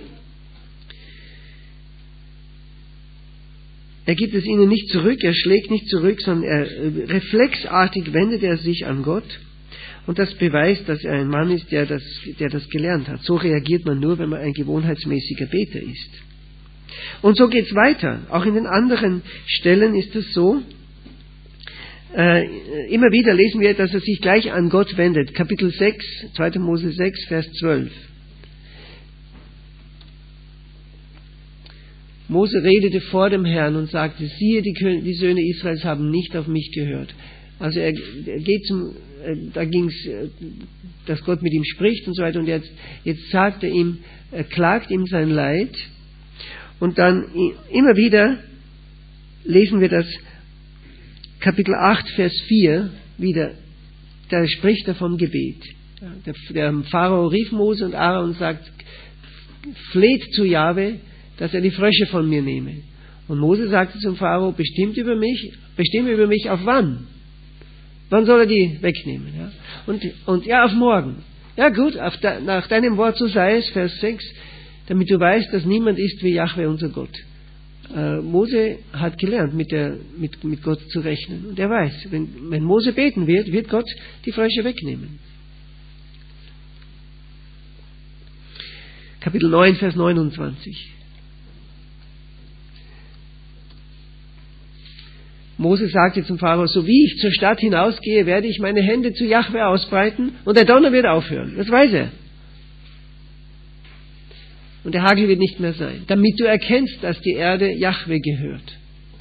er gibt es ihnen nicht zurück, er schlägt nicht zurück, sondern er, reflexartig wendet er sich an Gott. Und das beweist, dass er ein Mann ist, der das, der das gelernt hat. So reagiert man nur, wenn man ein gewohnheitsmäßiger Beter ist. Und so geht es weiter. Auch in den anderen Stellen ist es so. Äh, immer wieder lesen wir, dass er sich gleich an Gott wendet. Kapitel sechs, zweiter Mose sechs, Vers zwölf. Mose redete vor dem Herrn und sagte, siehe, die, die Söhne Israels haben nicht auf mich gehört. Also er, er geht zum, äh, da ging es, äh, dass Gott mit ihm spricht und so weiter, und jetzt, jetzt sagt er ihm, er klagt ihm sein Leid, und dann immer wieder lesen wir das Kapitel acht, Vers vier wieder, da spricht er vom Gebet. Der, der Pharao rief Mose und Aaron und sagt, fleht zu Jahwe, dass er die Frösche von mir nehme. Und Mose sagte zum Pharao, bestimmt über mich, bestimme über mich auf wann? Wann soll er die wegnehmen? Ja? Und, und ja, auf morgen. Ja gut, auf de, nach deinem Wort so sei es, Vers sechs, damit du weißt, dass niemand ist wie Jahwe unser Gott. Äh, Mose hat gelernt, mit, der, mit, mit Gott zu rechnen. Und er weiß, wenn, wenn Mose beten wird, wird Gott die Frösche wegnehmen. Kapitel neun, Vers neunundzwanzig. Mose sagte zum Pharao, so wie ich zur Stadt hinausgehe, werde ich meine Hände zu Jahwe ausbreiten und der Donner wird aufhören. Das weiß er. Und der Hagel wird nicht mehr sein, damit du erkennst, dass die Erde Jahwe gehört.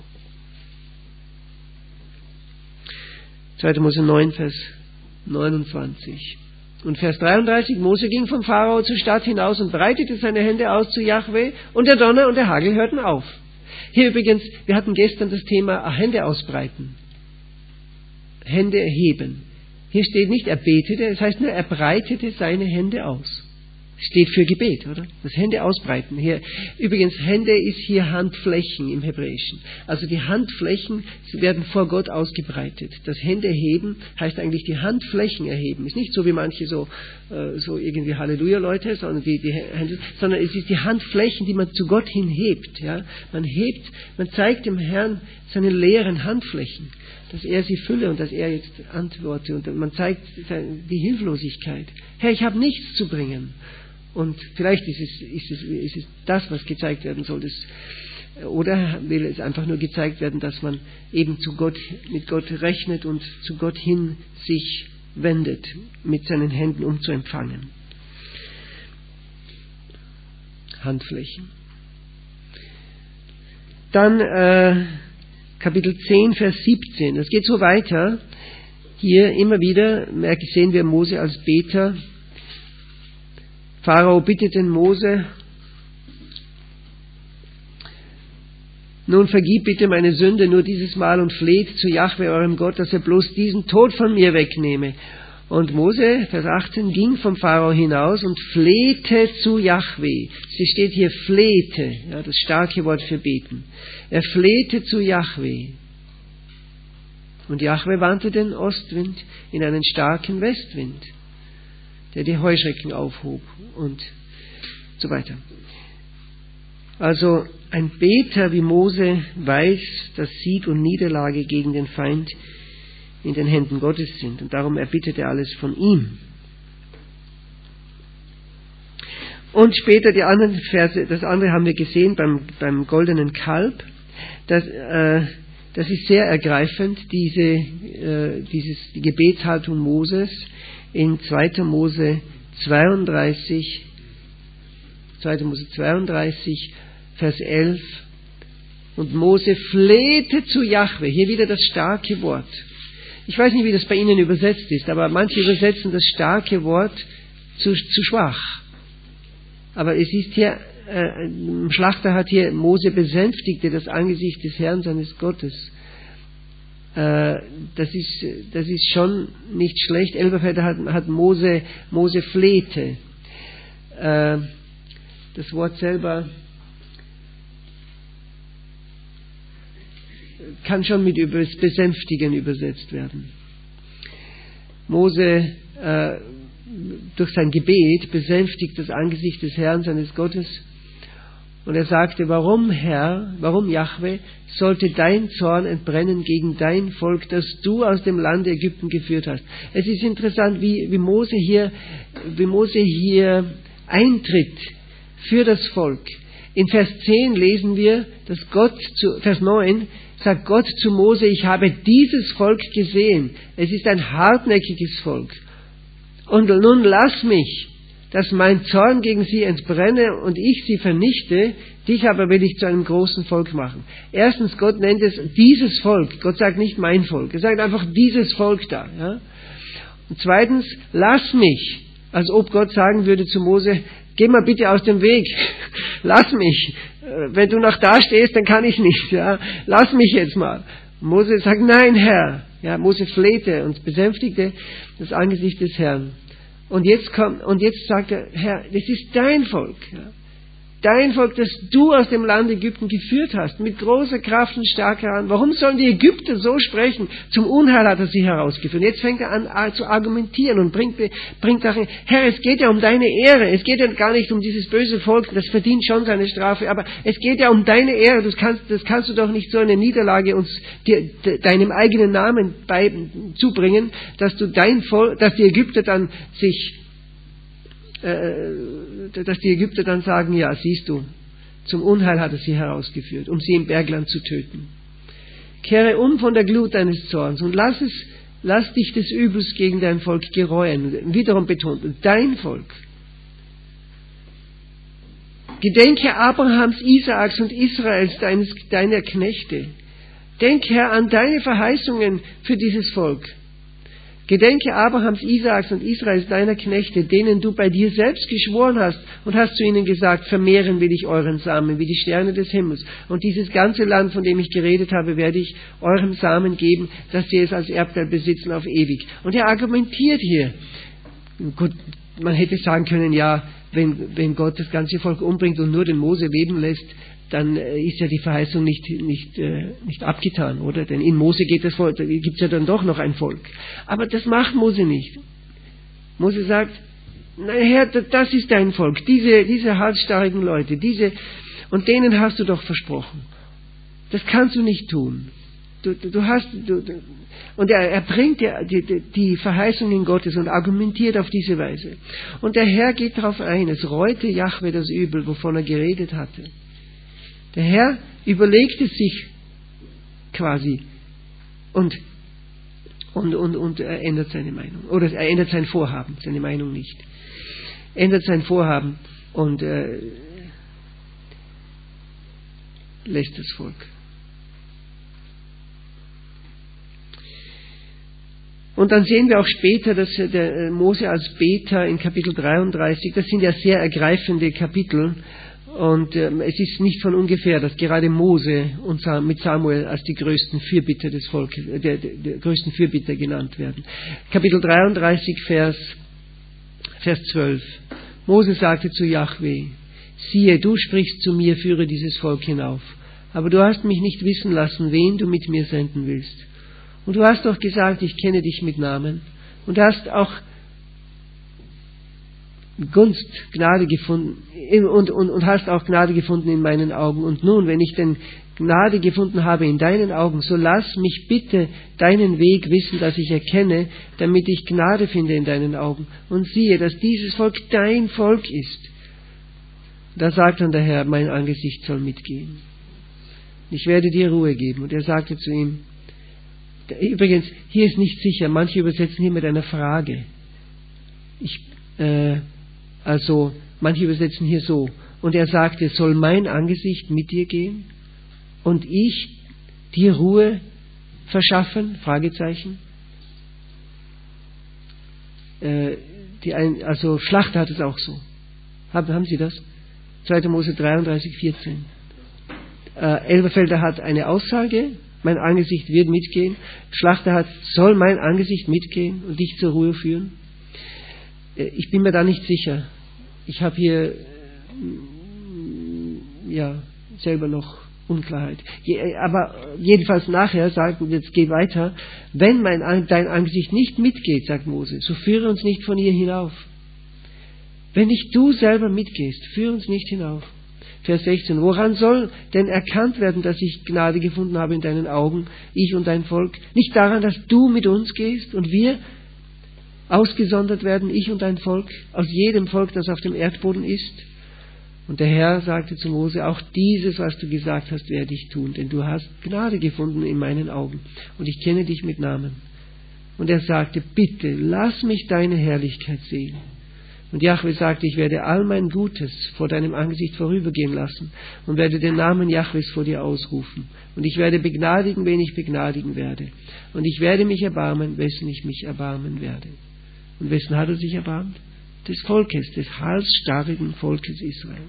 zweiter Mose neun, Vers neunundzwanzig. Und Vers dreiunddreißig, Mose ging vom Pharao zur Stadt hinaus und breitete seine Hände aus zu Jahwe und der Donner und der Hagel hörten auf. Hier übrigens, wir hatten gestern das Thema Hände ausbreiten. Hände erheben. Hier steht nicht, er betete, es heißt nur, er breitete seine Hände aus. Steht für Gebet, oder? Das Hände ausbreiten. Hier, übrigens, Hände ist hier Handflächen im Hebräischen. Also die Handflächen werden vor Gott ausgebreitet. Das Hände heben heißt eigentlich die Handflächen erheben. Ist nicht so wie manche so, äh, so irgendwie Halleluja-Leute, sondern die, die Hände, sondern es ist die Handflächen, die man zu Gott hin hebt. Ja? Man hebt, man zeigt dem Herrn seine leeren Handflächen, dass er sie fülle und dass er jetzt antworte. Und man zeigt die Hilflosigkeit. Herr, ich habe nichts zu bringen. Und vielleicht ist es, ist, es, ist es das, was gezeigt werden soll. Das, oder will es einfach nur gezeigt werden, dass man eben zu Gott, mit Gott rechnet und zu Gott hin sich wendet, mit seinen Händen um zu empfangen. Handflächen. Dann äh, Kapitel zehn, Vers siebzehn. Das geht so weiter. Hier immer wieder sehen wir Mose als Beter. Pharao bittet den Mose, nun vergib bitte meine Sünde nur dieses Mal und fleht zu Jahwe eurem Gott, dass er bloß diesen Tod von mir wegnehme. Und Mose, Vers achtzehn, ging vom Pharao hinaus und flehte zu Jahwe. Sie steht hier flehte, ja, das starke Wort für beten. Er flehte zu Jahwe. Und Jahwe wandte den Ostwind in einen starken Westwind, der die Heuschrecken aufhob und so weiter. Also ein Beter wie Mose weiß, dass Sieg und Niederlage gegen den Feind in den Händen Gottes sind und darum erbittet er alles von ihm. Und später die anderen Verse, das andere haben wir gesehen beim, beim goldenen Kalb. Das, äh, das ist sehr ergreifend, diese, äh, dieses, die Gebetshaltung Moses in zweiter Mose zweiunddreißig, zweiter Mose zweiunddreißig, Vers elf. Und Mose flehte zu Jahwe. Hier wieder das starke Wort. Ich weiß nicht, wie das bei Ihnen übersetzt ist, aber manche übersetzen das starke Wort zu, zu schwach. Aber es ist hier, äh, Schlachter hat hier, Mose besänftigte das Angesicht des Herrn seines Gottes. Äh, das ist, das ist schon nicht schlecht. Elberfelder hat, hat Mose, Mose flehte. Äh, das Wort selber kann schon mit besänftigen übersetzt werden. Mose äh, durch sein Gebet besänftigt das Angesicht des Herrn seines Gottes und er sagte, warum Herr, warum Jahwe, sollte dein Zorn entbrennen gegen dein Volk, das du aus dem Land Ägypten geführt hast. Es ist interessant, wie, wie Mose hier, wie Mose hier eintritt für das Volk. In Vers zehn lesen wir, dass Gott zu, Vers neun, sagt Gott zu Mose, ich habe dieses Volk gesehen. Es ist ein hartnäckiges Volk. Und nun lass mich, dass mein Zorn gegen sie entbrenne und ich sie vernichte, dich aber will ich zu einem großen Volk machen. Erstens, Gott nennt es dieses Volk. Gott sagt nicht mein Volk. Er sagt einfach dieses Volk da. Ja? Und zweitens, lass mich, als ob Gott sagen würde zu Mose, geh mal bitte aus dem Weg, lass mich. Wenn du noch da stehst, dann kann ich nicht. Ja? Lass mich jetzt mal. Mose sagt, nein, Herr. Ja, Mose flehte und besänftigte das Angesicht des Herrn. Und jetzt kommt, und jetzt sagt er, Herr, das ist dein Volk. Ja? Dein Volk, das du aus dem Land Ägypten geführt hast, mit großer Kraft und starker Hand. Warum sollen die Ägypter so sprechen? Zum Unheil hat er sie herausgeführt. Jetzt fängt er an zu argumentieren und bringt, bringt Sachen. Herr, es geht ja um deine Ehre. Es geht ja gar nicht um dieses böse Volk, das verdient schon seine Strafe. Aber es geht ja um deine Ehre. Das kannst, das kannst du doch nicht so eine Niederlage uns, dir, de, deinem eigenen Namen bei, zubringen, dass du dein Volk, dass die Ägypter dann sich dass die Ägypter dann sagen, ja, siehst du, zum Unheil hat er sie herausgeführt, um sie im Bergland zu töten. Kehre um von der Glut deines Zorns und lass es, lass dich des Übels gegen dein Volk gereuen. Wiederum betont, dein Volk. Gedenke Abrahams, Isaaks und Israels, deines, deiner Knechte. Denk, Herr, an deine Verheißungen für dieses Volk. Gedenke Abrahams, Isaaks und Israels, deiner Knechte, denen du bei dir selbst geschworen hast und hast zu ihnen gesagt, vermehren will ich euren Samen wie die Sterne des Himmels. Und dieses ganze Land, von dem ich geredet habe, werde ich eurem Samen geben, dass sie es als Erbteil besitzen auf ewig. Und er argumentiert hier. Gut, man hätte sagen können, ja, wenn, wenn Gott das ganze Volk umbringt und nur den Mose leben lässt, dann ist ja die Verheißung nicht, nicht, äh, nicht abgetan, oder? Denn in Mose geht das Volk, da gibt es ja dann doch noch ein Volk. Aber das macht Mose nicht. Mose sagt, na Herr, das ist dein Volk, diese, diese halsstarrigen Leute, diese, und denen hast du doch versprochen. Das kannst du nicht tun. Du, du, du hast, du, du, und er, er bringt ja die, die, die Verheißungen Gottes und argumentiert auf diese Weise. Und der Herr geht darauf ein, es reute Jahwe das Übel, wovon er geredet hatte. Der Herr überlegt es sich quasi und, und, und, und er ändert seine Meinung. Oder er ändert sein Vorhaben, seine Meinung nicht. Ändert sein Vorhaben und äh, lässt das Volk. Und dann sehen wir auch später, dass der Mose als Beter in Kapitel dreiunddreißig, das sind ja sehr ergreifende Kapitel, und ähm, es ist nicht von ungefähr, dass gerade Mose und Sam, mit Samuel als die größten Fürbitter des Volkes, äh, der, der, der größten Fürbitter genannt werden. Kapitel dreiunddreißig, Vers, Vers zwölf. Mose sagte zu Jahwe, siehe, du sprichst zu mir, führe dieses Volk hinauf. Aber du hast mich nicht wissen lassen, wen du mit mir senden willst. Und du hast doch gesagt, ich kenne dich mit Namen. Und hast auch Gunst, Gnade gefunden und, und, und hast auch Gnade gefunden in meinen Augen. Und nun, wenn ich denn Gnade gefunden habe in deinen Augen, so lass mich bitte deinen Weg wissen, dass ich erkenne, damit ich Gnade finde in deinen Augen. Und siehe, dass dieses Volk dein Volk ist. Da sagt dann der Herr, mein Angesicht soll mitgehen. Ich werde dir Ruhe geben. Und er sagte zu ihm, übrigens, hier ist nicht sicher, manche übersetzen hier mit einer Frage. Ich, äh, Also, manche übersetzen hier so. Und er sagte, soll mein Angesicht mit dir gehen? Und ich dir Ruhe verschaffen? Fragezeichen. Äh, die ein, also Schlachter hat es auch so. Haben, haben Sie das? zweiter Mose dreiunddreißig, vierzehn. Äh, Elberfelder hat eine Aussage, mein Angesicht wird mitgehen. Schlachter hat, soll mein Angesicht mitgehen und dich zur Ruhe führen? Äh, ich bin mir da nicht sicher. Ich habe hier ja selber noch Unklarheit. Je, aber jedenfalls nachher sagt, jetzt geh weiter, wenn mein, dein Angesicht nicht mitgeht, sagt Mose, so führe uns nicht von ihr hinauf. Wenn nicht du selber mitgehst, führe uns nicht hinauf. Vers sechzehn, woran soll denn erkannt werden, dass ich Gnade gefunden habe in deinen Augen, ich und dein Volk? Nicht daran, dass du mit uns gehst und wir ausgesondert werden, ich und dein Volk, aus jedem Volk, das auf dem Erdboden ist. Und der Herr sagte zu Mose, auch dieses, was du gesagt hast, werde ich tun, denn du hast Gnade gefunden in meinen Augen und ich kenne dich mit Namen. Und er sagte, bitte, lass mich deine Herrlichkeit sehen. Und Jahwe sagte, ich werde all mein Gutes vor deinem Angesicht vorübergehen lassen und werde den Namen Jahwes vor dir ausrufen. Und ich werde begnadigen, wen ich begnadigen werde. Und ich werde mich erbarmen, wessen ich mich erbarmen werde. Und wessen hat er sich erbarmt? Des Volkes, des halsstarrigen Volkes Israel.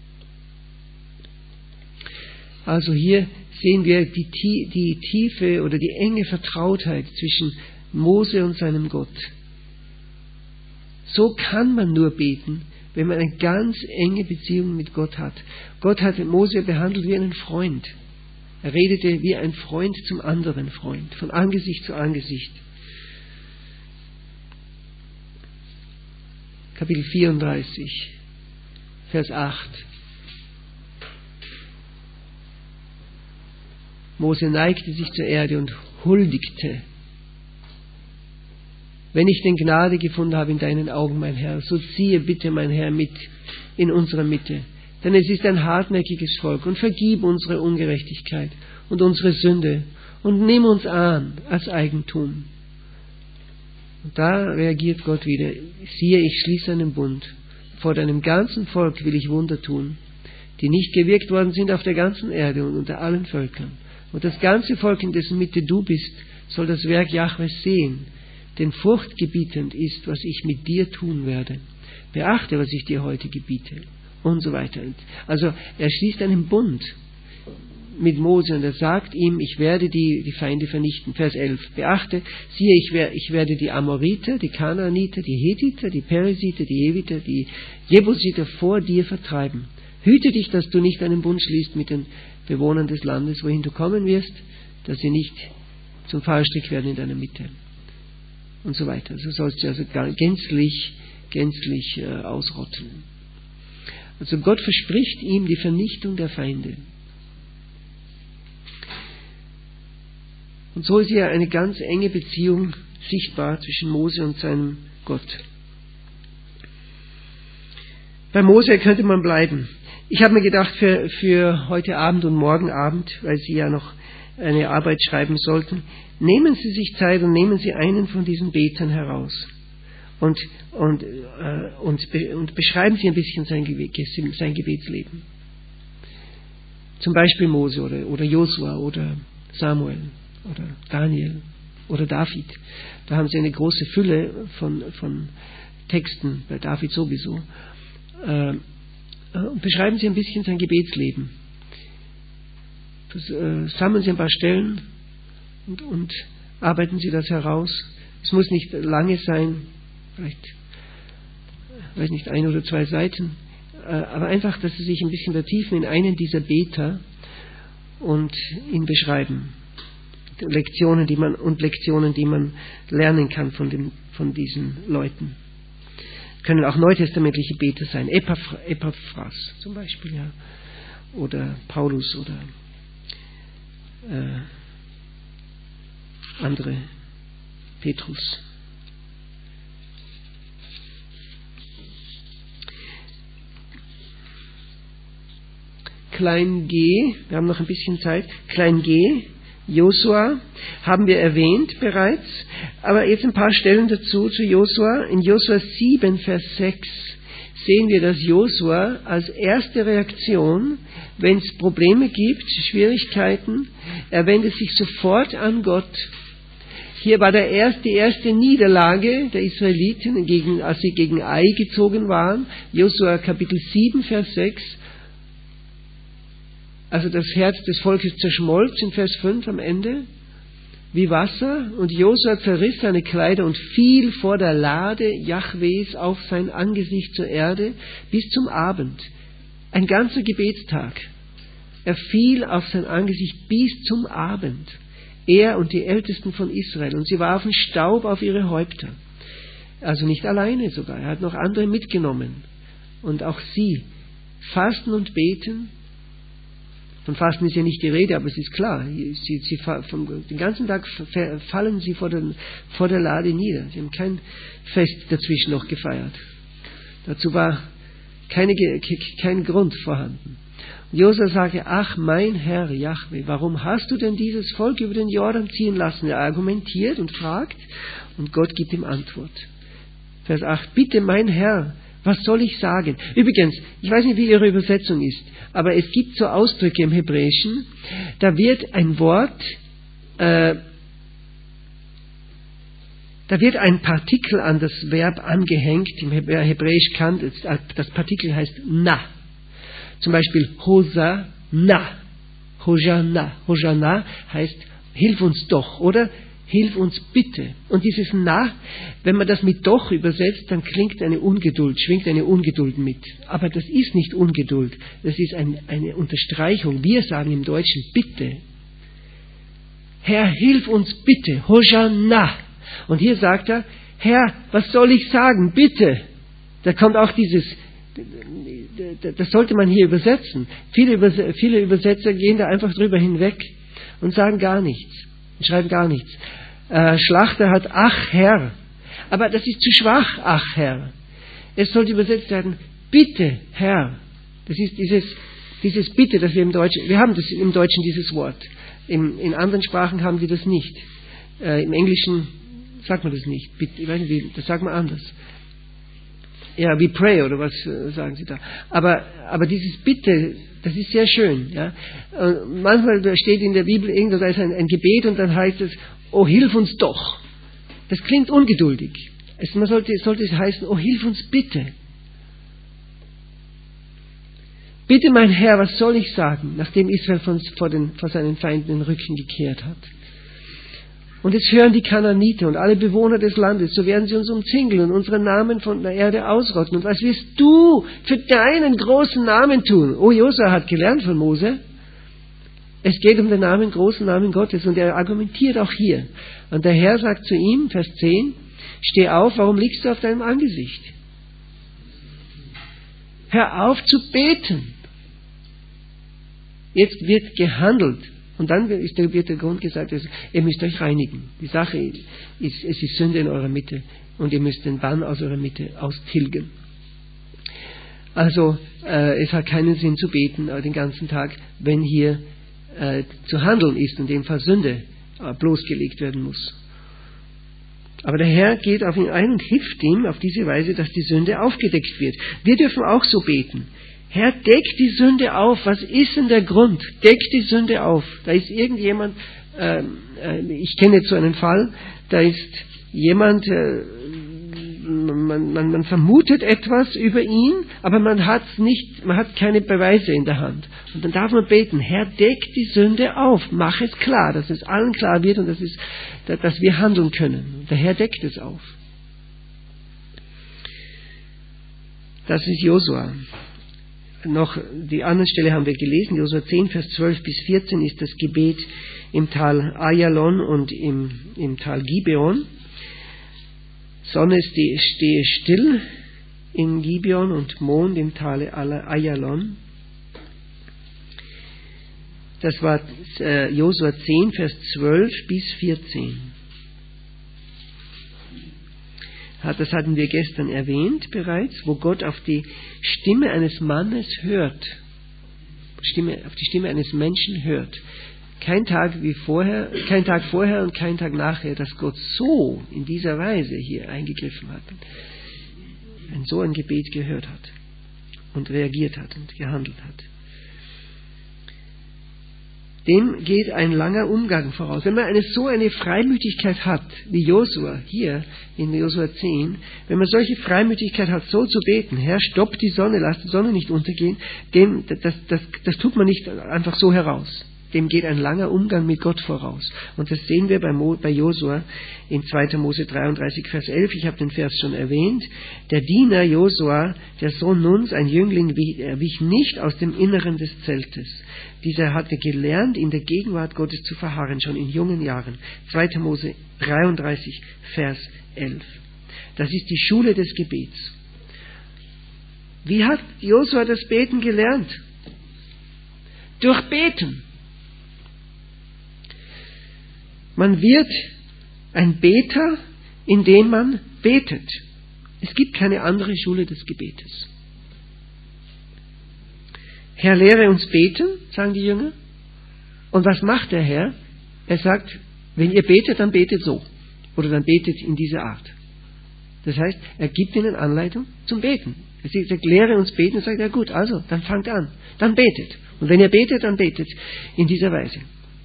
Also hier sehen wir die, die tiefe oder die enge Vertrautheit zwischen Mose und seinem Gott. So kann man nur beten, wenn man eine ganz enge Beziehung mit Gott hat. Gott hat Mose behandelt wie einen Freund. Er redete wie ein Freund zum anderen Freund, von Angesicht zu Angesicht. Kapitel vierunddreißig, Vers acht. Mose neigte sich zur Erde und huldigte. Wenn ich denn Gnade gefunden habe in deinen Augen, mein Herr, so ziehe bitte, mein Herr, mit in unserer Mitte. Denn es ist ein hartnäckiges Volk, und vergib unsere Ungerechtigkeit und unsere Sünde und nimm uns an als Eigentum. Und da reagiert Gott wieder: Siehe, ich schließe einen Bund. Vor deinem ganzen Volk will ich Wunder tun, die nicht gewirkt worden sind auf der ganzen Erde und unter allen Völkern. Und das ganze Volk, in dessen Mitte du bist, soll das Werk Jahwes sehen, denn furchtgebietend ist, was ich mit dir tun werde. Beachte, was ich dir heute gebiete. Und so weiter. Also er schließt einen Bund mit Mose und er sagt ihm: Ich werde die, die Feinde vernichten. Vers elf. Beachte, siehe, ich, wer, ich werde die Amoriter, die Kanaaniter, die Hethiter, die Perisiter, die Jeviter, die Jebusiter vor dir vertreiben. Hüte dich, dass du nicht einen Bund schließt mit den Bewohnern des Landes, wohin du kommen wirst, dass sie nicht zum Fallstrick werden in deiner Mitte. Und so weiter. So sollst du also gänzlich, gänzlich äh, ausrotten. Also Gott verspricht ihm die Vernichtung der Feinde. Und so ist hier eine ganz enge Beziehung sichtbar zwischen Mose und seinem Gott. Bei Mose könnte man bleiben. Ich habe mir gedacht, für, für heute Abend und morgen Abend, weil Sie ja noch eine Arbeit schreiben sollten, nehmen Sie sich Zeit und nehmen Sie einen von diesen Betern heraus. Und, und, äh, und, be, und beschreiben Sie ein bisschen sein, sein Gebetsleben. Zum Beispiel Mose oder, oder Josua oder Samuel oder Daniel oder David. Da haben Sie eine große Fülle von, von Texten, bei David sowieso. Äh, und beschreiben Sie ein bisschen sein Gebetsleben. Das, äh, sammeln Sie ein paar Stellen und, und arbeiten Sie das heraus. Es muss nicht lange sein, vielleicht, weiß nicht, ein oder zwei Seiten, äh, aber einfach, dass Sie sich ein bisschen vertiefen in einen dieser Beter und ihn beschreiben. Lektionen, die man, und Lektionen, die man lernen kann von, dem, von diesen Leuten. Können auch neutestamentliche Beter sein, Epaphras, Epaphras zum Beispiel, ja, oder Paulus oder äh, andere, Petrus. Klein g, wir haben noch ein bisschen Zeit, Klein g, Josua haben wir erwähnt bereits, aber jetzt ein paar Stellen dazu zu Josua. In Josua sieben, Vers sechs sehen wir, dass Josua als erste Reaktion, wenn es Probleme gibt, Schwierigkeiten, er wendet sich sofort an Gott. Hier war der erste, die erste Niederlage der Israeliten, gegen, als sie gegen Ai gezogen waren. Josua Kapitel sieben, Vers sechs. Also das Herz des Volkes zerschmolz in Vers fünf am Ende, wie Wasser. Und Josua zerriss seine Kleider und fiel vor der Lade Jahwes auf sein Angesicht zur Erde bis zum Abend. Ein ganzer Gebetstag. Er fiel auf sein Angesicht bis zum Abend. Er und die Ältesten von Israel. Und sie warfen Staub auf ihre Häupter. Also nicht alleine sogar. Er hat noch andere mitgenommen. Und auch sie fasten und beten. Von Fasten ist ja nicht die Rede, aber es ist klar. Sie, sie, vom, den ganzen Tag fallen sie vor, den, vor der Lade nieder. Sie haben kein Fest dazwischen noch gefeiert. Dazu war keine, kein Grund vorhanden. Und Josua sagte: Ach, mein Herr Jahwe, warum hast du denn dieses Volk über den Jordan ziehen lassen? Er argumentiert und fragt und Gott gibt ihm Antwort. Vers acht: Bitte, mein Herr, was soll ich sagen? Übrigens, ich weiß nicht, wie Ihre Übersetzung ist, aber es gibt so Ausdrücke im Hebräischen, da wird ein Wort, äh, da wird ein Partikel an das Verb angehängt. Im Hebräisch kann das, das Partikel heißt na. Zum Beispiel Hosanna. Hosanna. Hosanna heißt, hilf uns doch, oder? hilf uns bitte. Und dieses Na, wenn man das mit doch übersetzt, dann klingt eine Ungeduld, schwingt eine Ungeduld mit. Aber das ist nicht Ungeduld, das ist ein, eine Unterstreichung. Wir sagen im Deutschen bitte. Herr, hilf uns bitte, Hosanna. Und hier sagt er, Herr, was soll ich sagen, bitte. Da kommt auch dieses, das sollte man hier übersetzen. Viele, Übers- viele Übersetzer gehen da einfach drüber hinweg und sagen gar nichts, und schreiben gar nichts. Äh, Schlachter hat ach Herr, aber das ist zu schwach, ach Herr. Es sollte übersetzt werden, bitte Herr. Das ist dieses, dieses Bitte, das wir im Deutschen, wir haben das im Deutschen dieses Wort. In, in anderen Sprachen haben sie das nicht. Äh, Im Englischen sagt man das nicht. Bitte, ich weiß nicht, wie, das sagt man anders. Ja, we pray oder was äh, sagen sie da. Aber, aber dieses Bitte, das ist sehr schön. Ja? Und manchmal steht in der Bibel irgendwo, da ist ein, ein Gebet und dann heißt es, oh, hilf uns doch. Das klingt ungeduldig. Es, man sollte, sollte es heißen, oh, hilf uns bitte. Bitte, mein Herr, was soll ich sagen, nachdem Israel von, vor, den, vor seinen Feinden den Rücken gekehrt hat? Und es hören die Kanaaniter und alle Bewohner des Landes, so werden sie uns umzingeln und unsere Namen von der Erde ausrotten. Und was wirst du für deinen großen Namen tun? Oh, Josua hat gelernt von Mose. Es geht um den Namen, großen Namen Gottes. Und er argumentiert auch hier. Und der Herr sagt zu ihm, Vers zehn, steh auf, warum liegst du auf deinem Angesicht? Hör auf zu beten. Jetzt wird gehandelt. Und dann wird der Grund gesagt, ihr müsst euch reinigen. Die Sache ist, es ist Sünde in eurer Mitte und ihr müsst den Bann aus eurer Mitte austilgen. Also äh, es hat keinen Sinn zu beten äh, den ganzen Tag, wenn hier äh, zu handeln ist und in dem Fall Sünde äh, bloßgelegt werden muss. Aber der Herr geht auf ihn ein und hilft ihm auf diese Weise, dass die Sünde aufgedeckt wird. Wir dürfen auch so beten. Herr, deck die Sünde auf. Was ist denn der Grund? Deck die Sünde auf. Da ist irgendjemand, äh, äh, ich kenne jetzt so einen Fall, da ist jemand, äh, man, man, man vermutet etwas über ihn, aber man hat nicht, man hat keine Beweise in der Hand. Und dann darf man beten, Herr, deck die Sünde auf. Mach es klar, dass es allen klar wird und dass, es, dass wir handeln können. Der Herr deckt es auf. Das ist Josua. Noch die andere Stelle haben wir gelesen, Josua zehn, Vers zwölf bis vierzehn ist das Gebet im Tal Ayalon und im, im Tal Gibeon. Sonne stehe still in Gibeon und Mond im Tale Ayalon. Das war äh, Josua zehn, Vers zwölf bis vierzehn. Das hatten wir gestern erwähnt bereits, wo Gott auf die Stimme eines Mannes hört, Stimme, auf die Stimme eines Menschen hört. Kein Tag wie vorher, kein Tag vorher und kein Tag nachher, dass Gott so in dieser Weise hier eingegriffen hat, und so ein Gebet gehört hat und reagiert hat und gehandelt hat. Dem geht ein langer Umgang voraus. Wenn man eine, so eine Freimütigkeit hat, wie Josua hier in Josua zehn, wenn man solche Freimütigkeit hat, so zu beten, Herr, stopp die Sonne, lass die Sonne nicht untergehen, dem, das, das, das tut man nicht einfach so heraus. Dem geht ein langer Umgang mit Gott voraus. Und das sehen wir bei, Mo, bei Josua in zweiter Mose dreiunddreißig, Vers elf. Ich habe den Vers schon erwähnt. Der Diener Josua, der Sohn Nuns, ein Jüngling, wich nicht aus dem Inneren des Zeltes. Dieser hatte gelernt, in der Gegenwart Gottes zu verharren, schon in jungen Jahren. zweiter Mose dreiunddreißig, Vers elf. Das ist die Schule des Gebets. Wie hat Josua das Beten gelernt? Durch Beten. Man wird ein Beter, indem man betet. Es gibt keine andere Schule des Gebetes. Herr, lehre uns beten, sagen die Jünger. Und was macht der Herr? Er sagt, wenn ihr betet, dann betet so. Oder dann betet in dieser Art. Das heißt, er gibt ihnen Anleitung zum Beten. Er sagt, lehre uns beten und sagt, ja gut, also, dann fangt an. Dann betet. Und wenn ihr betet, dann betet in dieser Weise.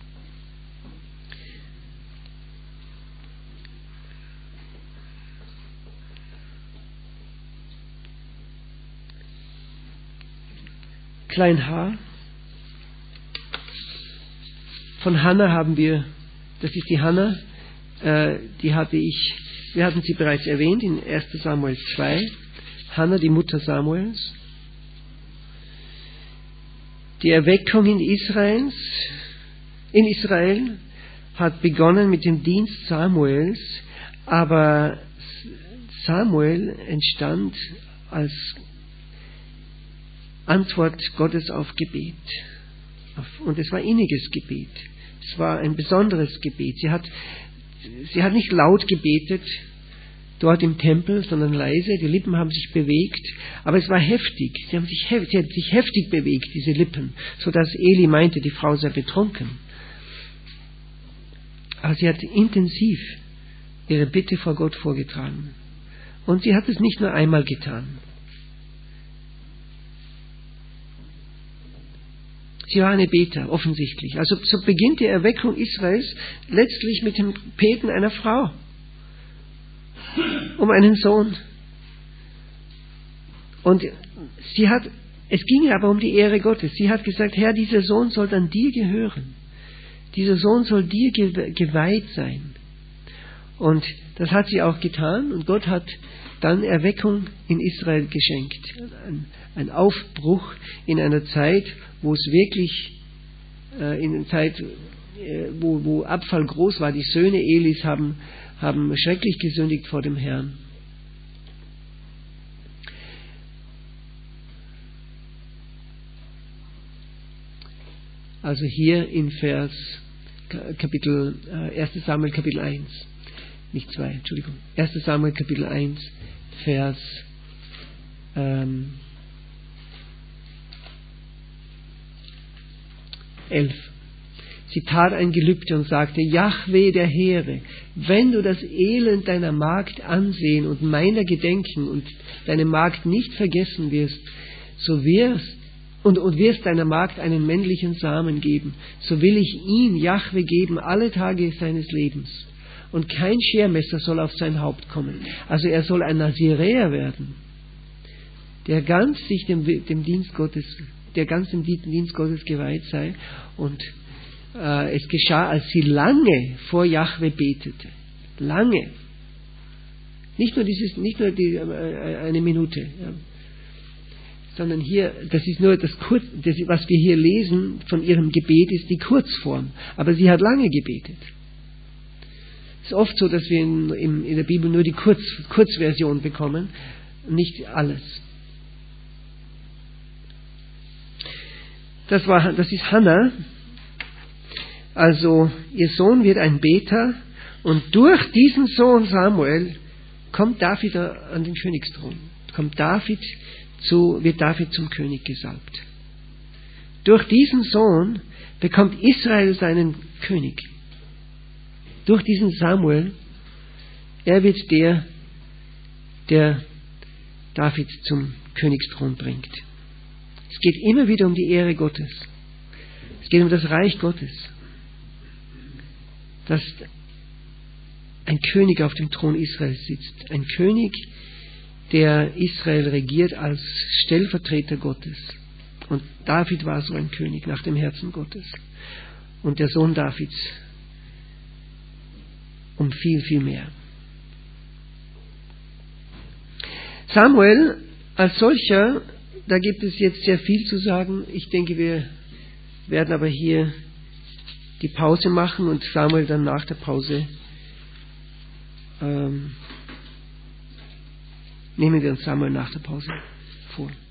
Klein h. Von Hannah haben wir, das ist die Hannah, äh, die hatte ich, wir hatten sie bereits erwähnt in erster Samuel zwei, Hannah, die Mutter Samuels. Die Erweckung in Israels, in Israel hat begonnen mit dem Dienst Samuels, aber Samuel entstand als Antwort Gottes auf Gebet. Und es war inniges Gebet. Es war ein besonderes Gebet. Sie hat, sie hat nicht laut gebetet dort im Tempel, sondern leise. Die Lippen haben sich bewegt, aber es war heftig. Sie haben sich, sie hat sich heftig bewegt, diese Lippen, sodass Eli meinte, die Frau sei betrunken. Aber sie hat intensiv ihre Bitte vor Gott vorgetragen. Und sie hat es nicht nur einmal getan. Sie war eine Beter, offensichtlich. Also so beginnt die Erweckung Israels letztlich mit dem Beten einer Frau um einen Sohn. Und sie hat, es ging aber um die Ehre Gottes. Sie hat gesagt, Herr, dieser Sohn soll dann dir gehören. Dieser Sohn soll dir geweiht sein. Und das hat sie auch getan. Und Gott hat dann Erweckung in Israel geschenkt. Ein, ein Aufbruch in einer Zeit, wo es wirklich, äh, in einer Zeit, äh, wo, wo Abfall groß war. Die Söhne Elis haben, haben schrecklich gesündigt vor dem Herrn. Also hier in Vers Kapitel, äh, erster Samuel Kapitel eins, nicht zwei, Entschuldigung, erster Samuel Kapitel eins, Vers ähm, elf. Sie tat ein Gelübde und sagte, Jahwe der Heere, wenn du das Elend deiner Magd ansehen und meiner gedenken und deine Magd nicht vergessen wirst, so wirst und, und wirst deiner Magd einen männlichen Samen geben, so will ich ihn, Jahwe, geben alle Tage seines Lebens. Und kein Schermesser soll auf sein Haupt kommen. Also er soll ein Naziräer werden, der ganz sich dem, dem Dienst Gottes, der ganz dem Dienst Gottes geweiht sei. Und äh, es geschah, als sie lange vor Jahwe betete. Lange. Nicht nur dieses, nicht nur die, äh, eine Minute. Ja. Sondern hier, das ist nur das Kurz, das, was wir hier lesen von ihrem Gebet, ist die Kurzform. Aber sie hat lange gebetet. Es ist oft so, dass wir in, in, in der Bibel nur die Kurz, Kurzversion bekommen, nicht alles. Das war, das ist Hannah. Also ihr Sohn wird ein Beter und durch diesen Sohn Samuel kommt David an den Königsthron. Kommt David zu, wird David zum König gesalbt. Durch diesen Sohn bekommt Israel seinen König. Durch diesen Samuel, er wird der, der David zum Königsthron bringt. Es geht immer wieder um die Ehre Gottes. Es geht um das Reich Gottes. Dass ein König auf dem Thron Israels sitzt. Ein König, der Israel regiert als Stellvertreter Gottes. Und David war so ein König nach dem Herzen Gottes. Und der Sohn Davids um viel, viel mehr. Samuel als solcher, da gibt es jetzt sehr viel zu sagen. Ich denke, wir werden aber hier die Pause machen und Samuel dann nach der Pause ähm, nehmen wir uns Samuel nach der Pause vor.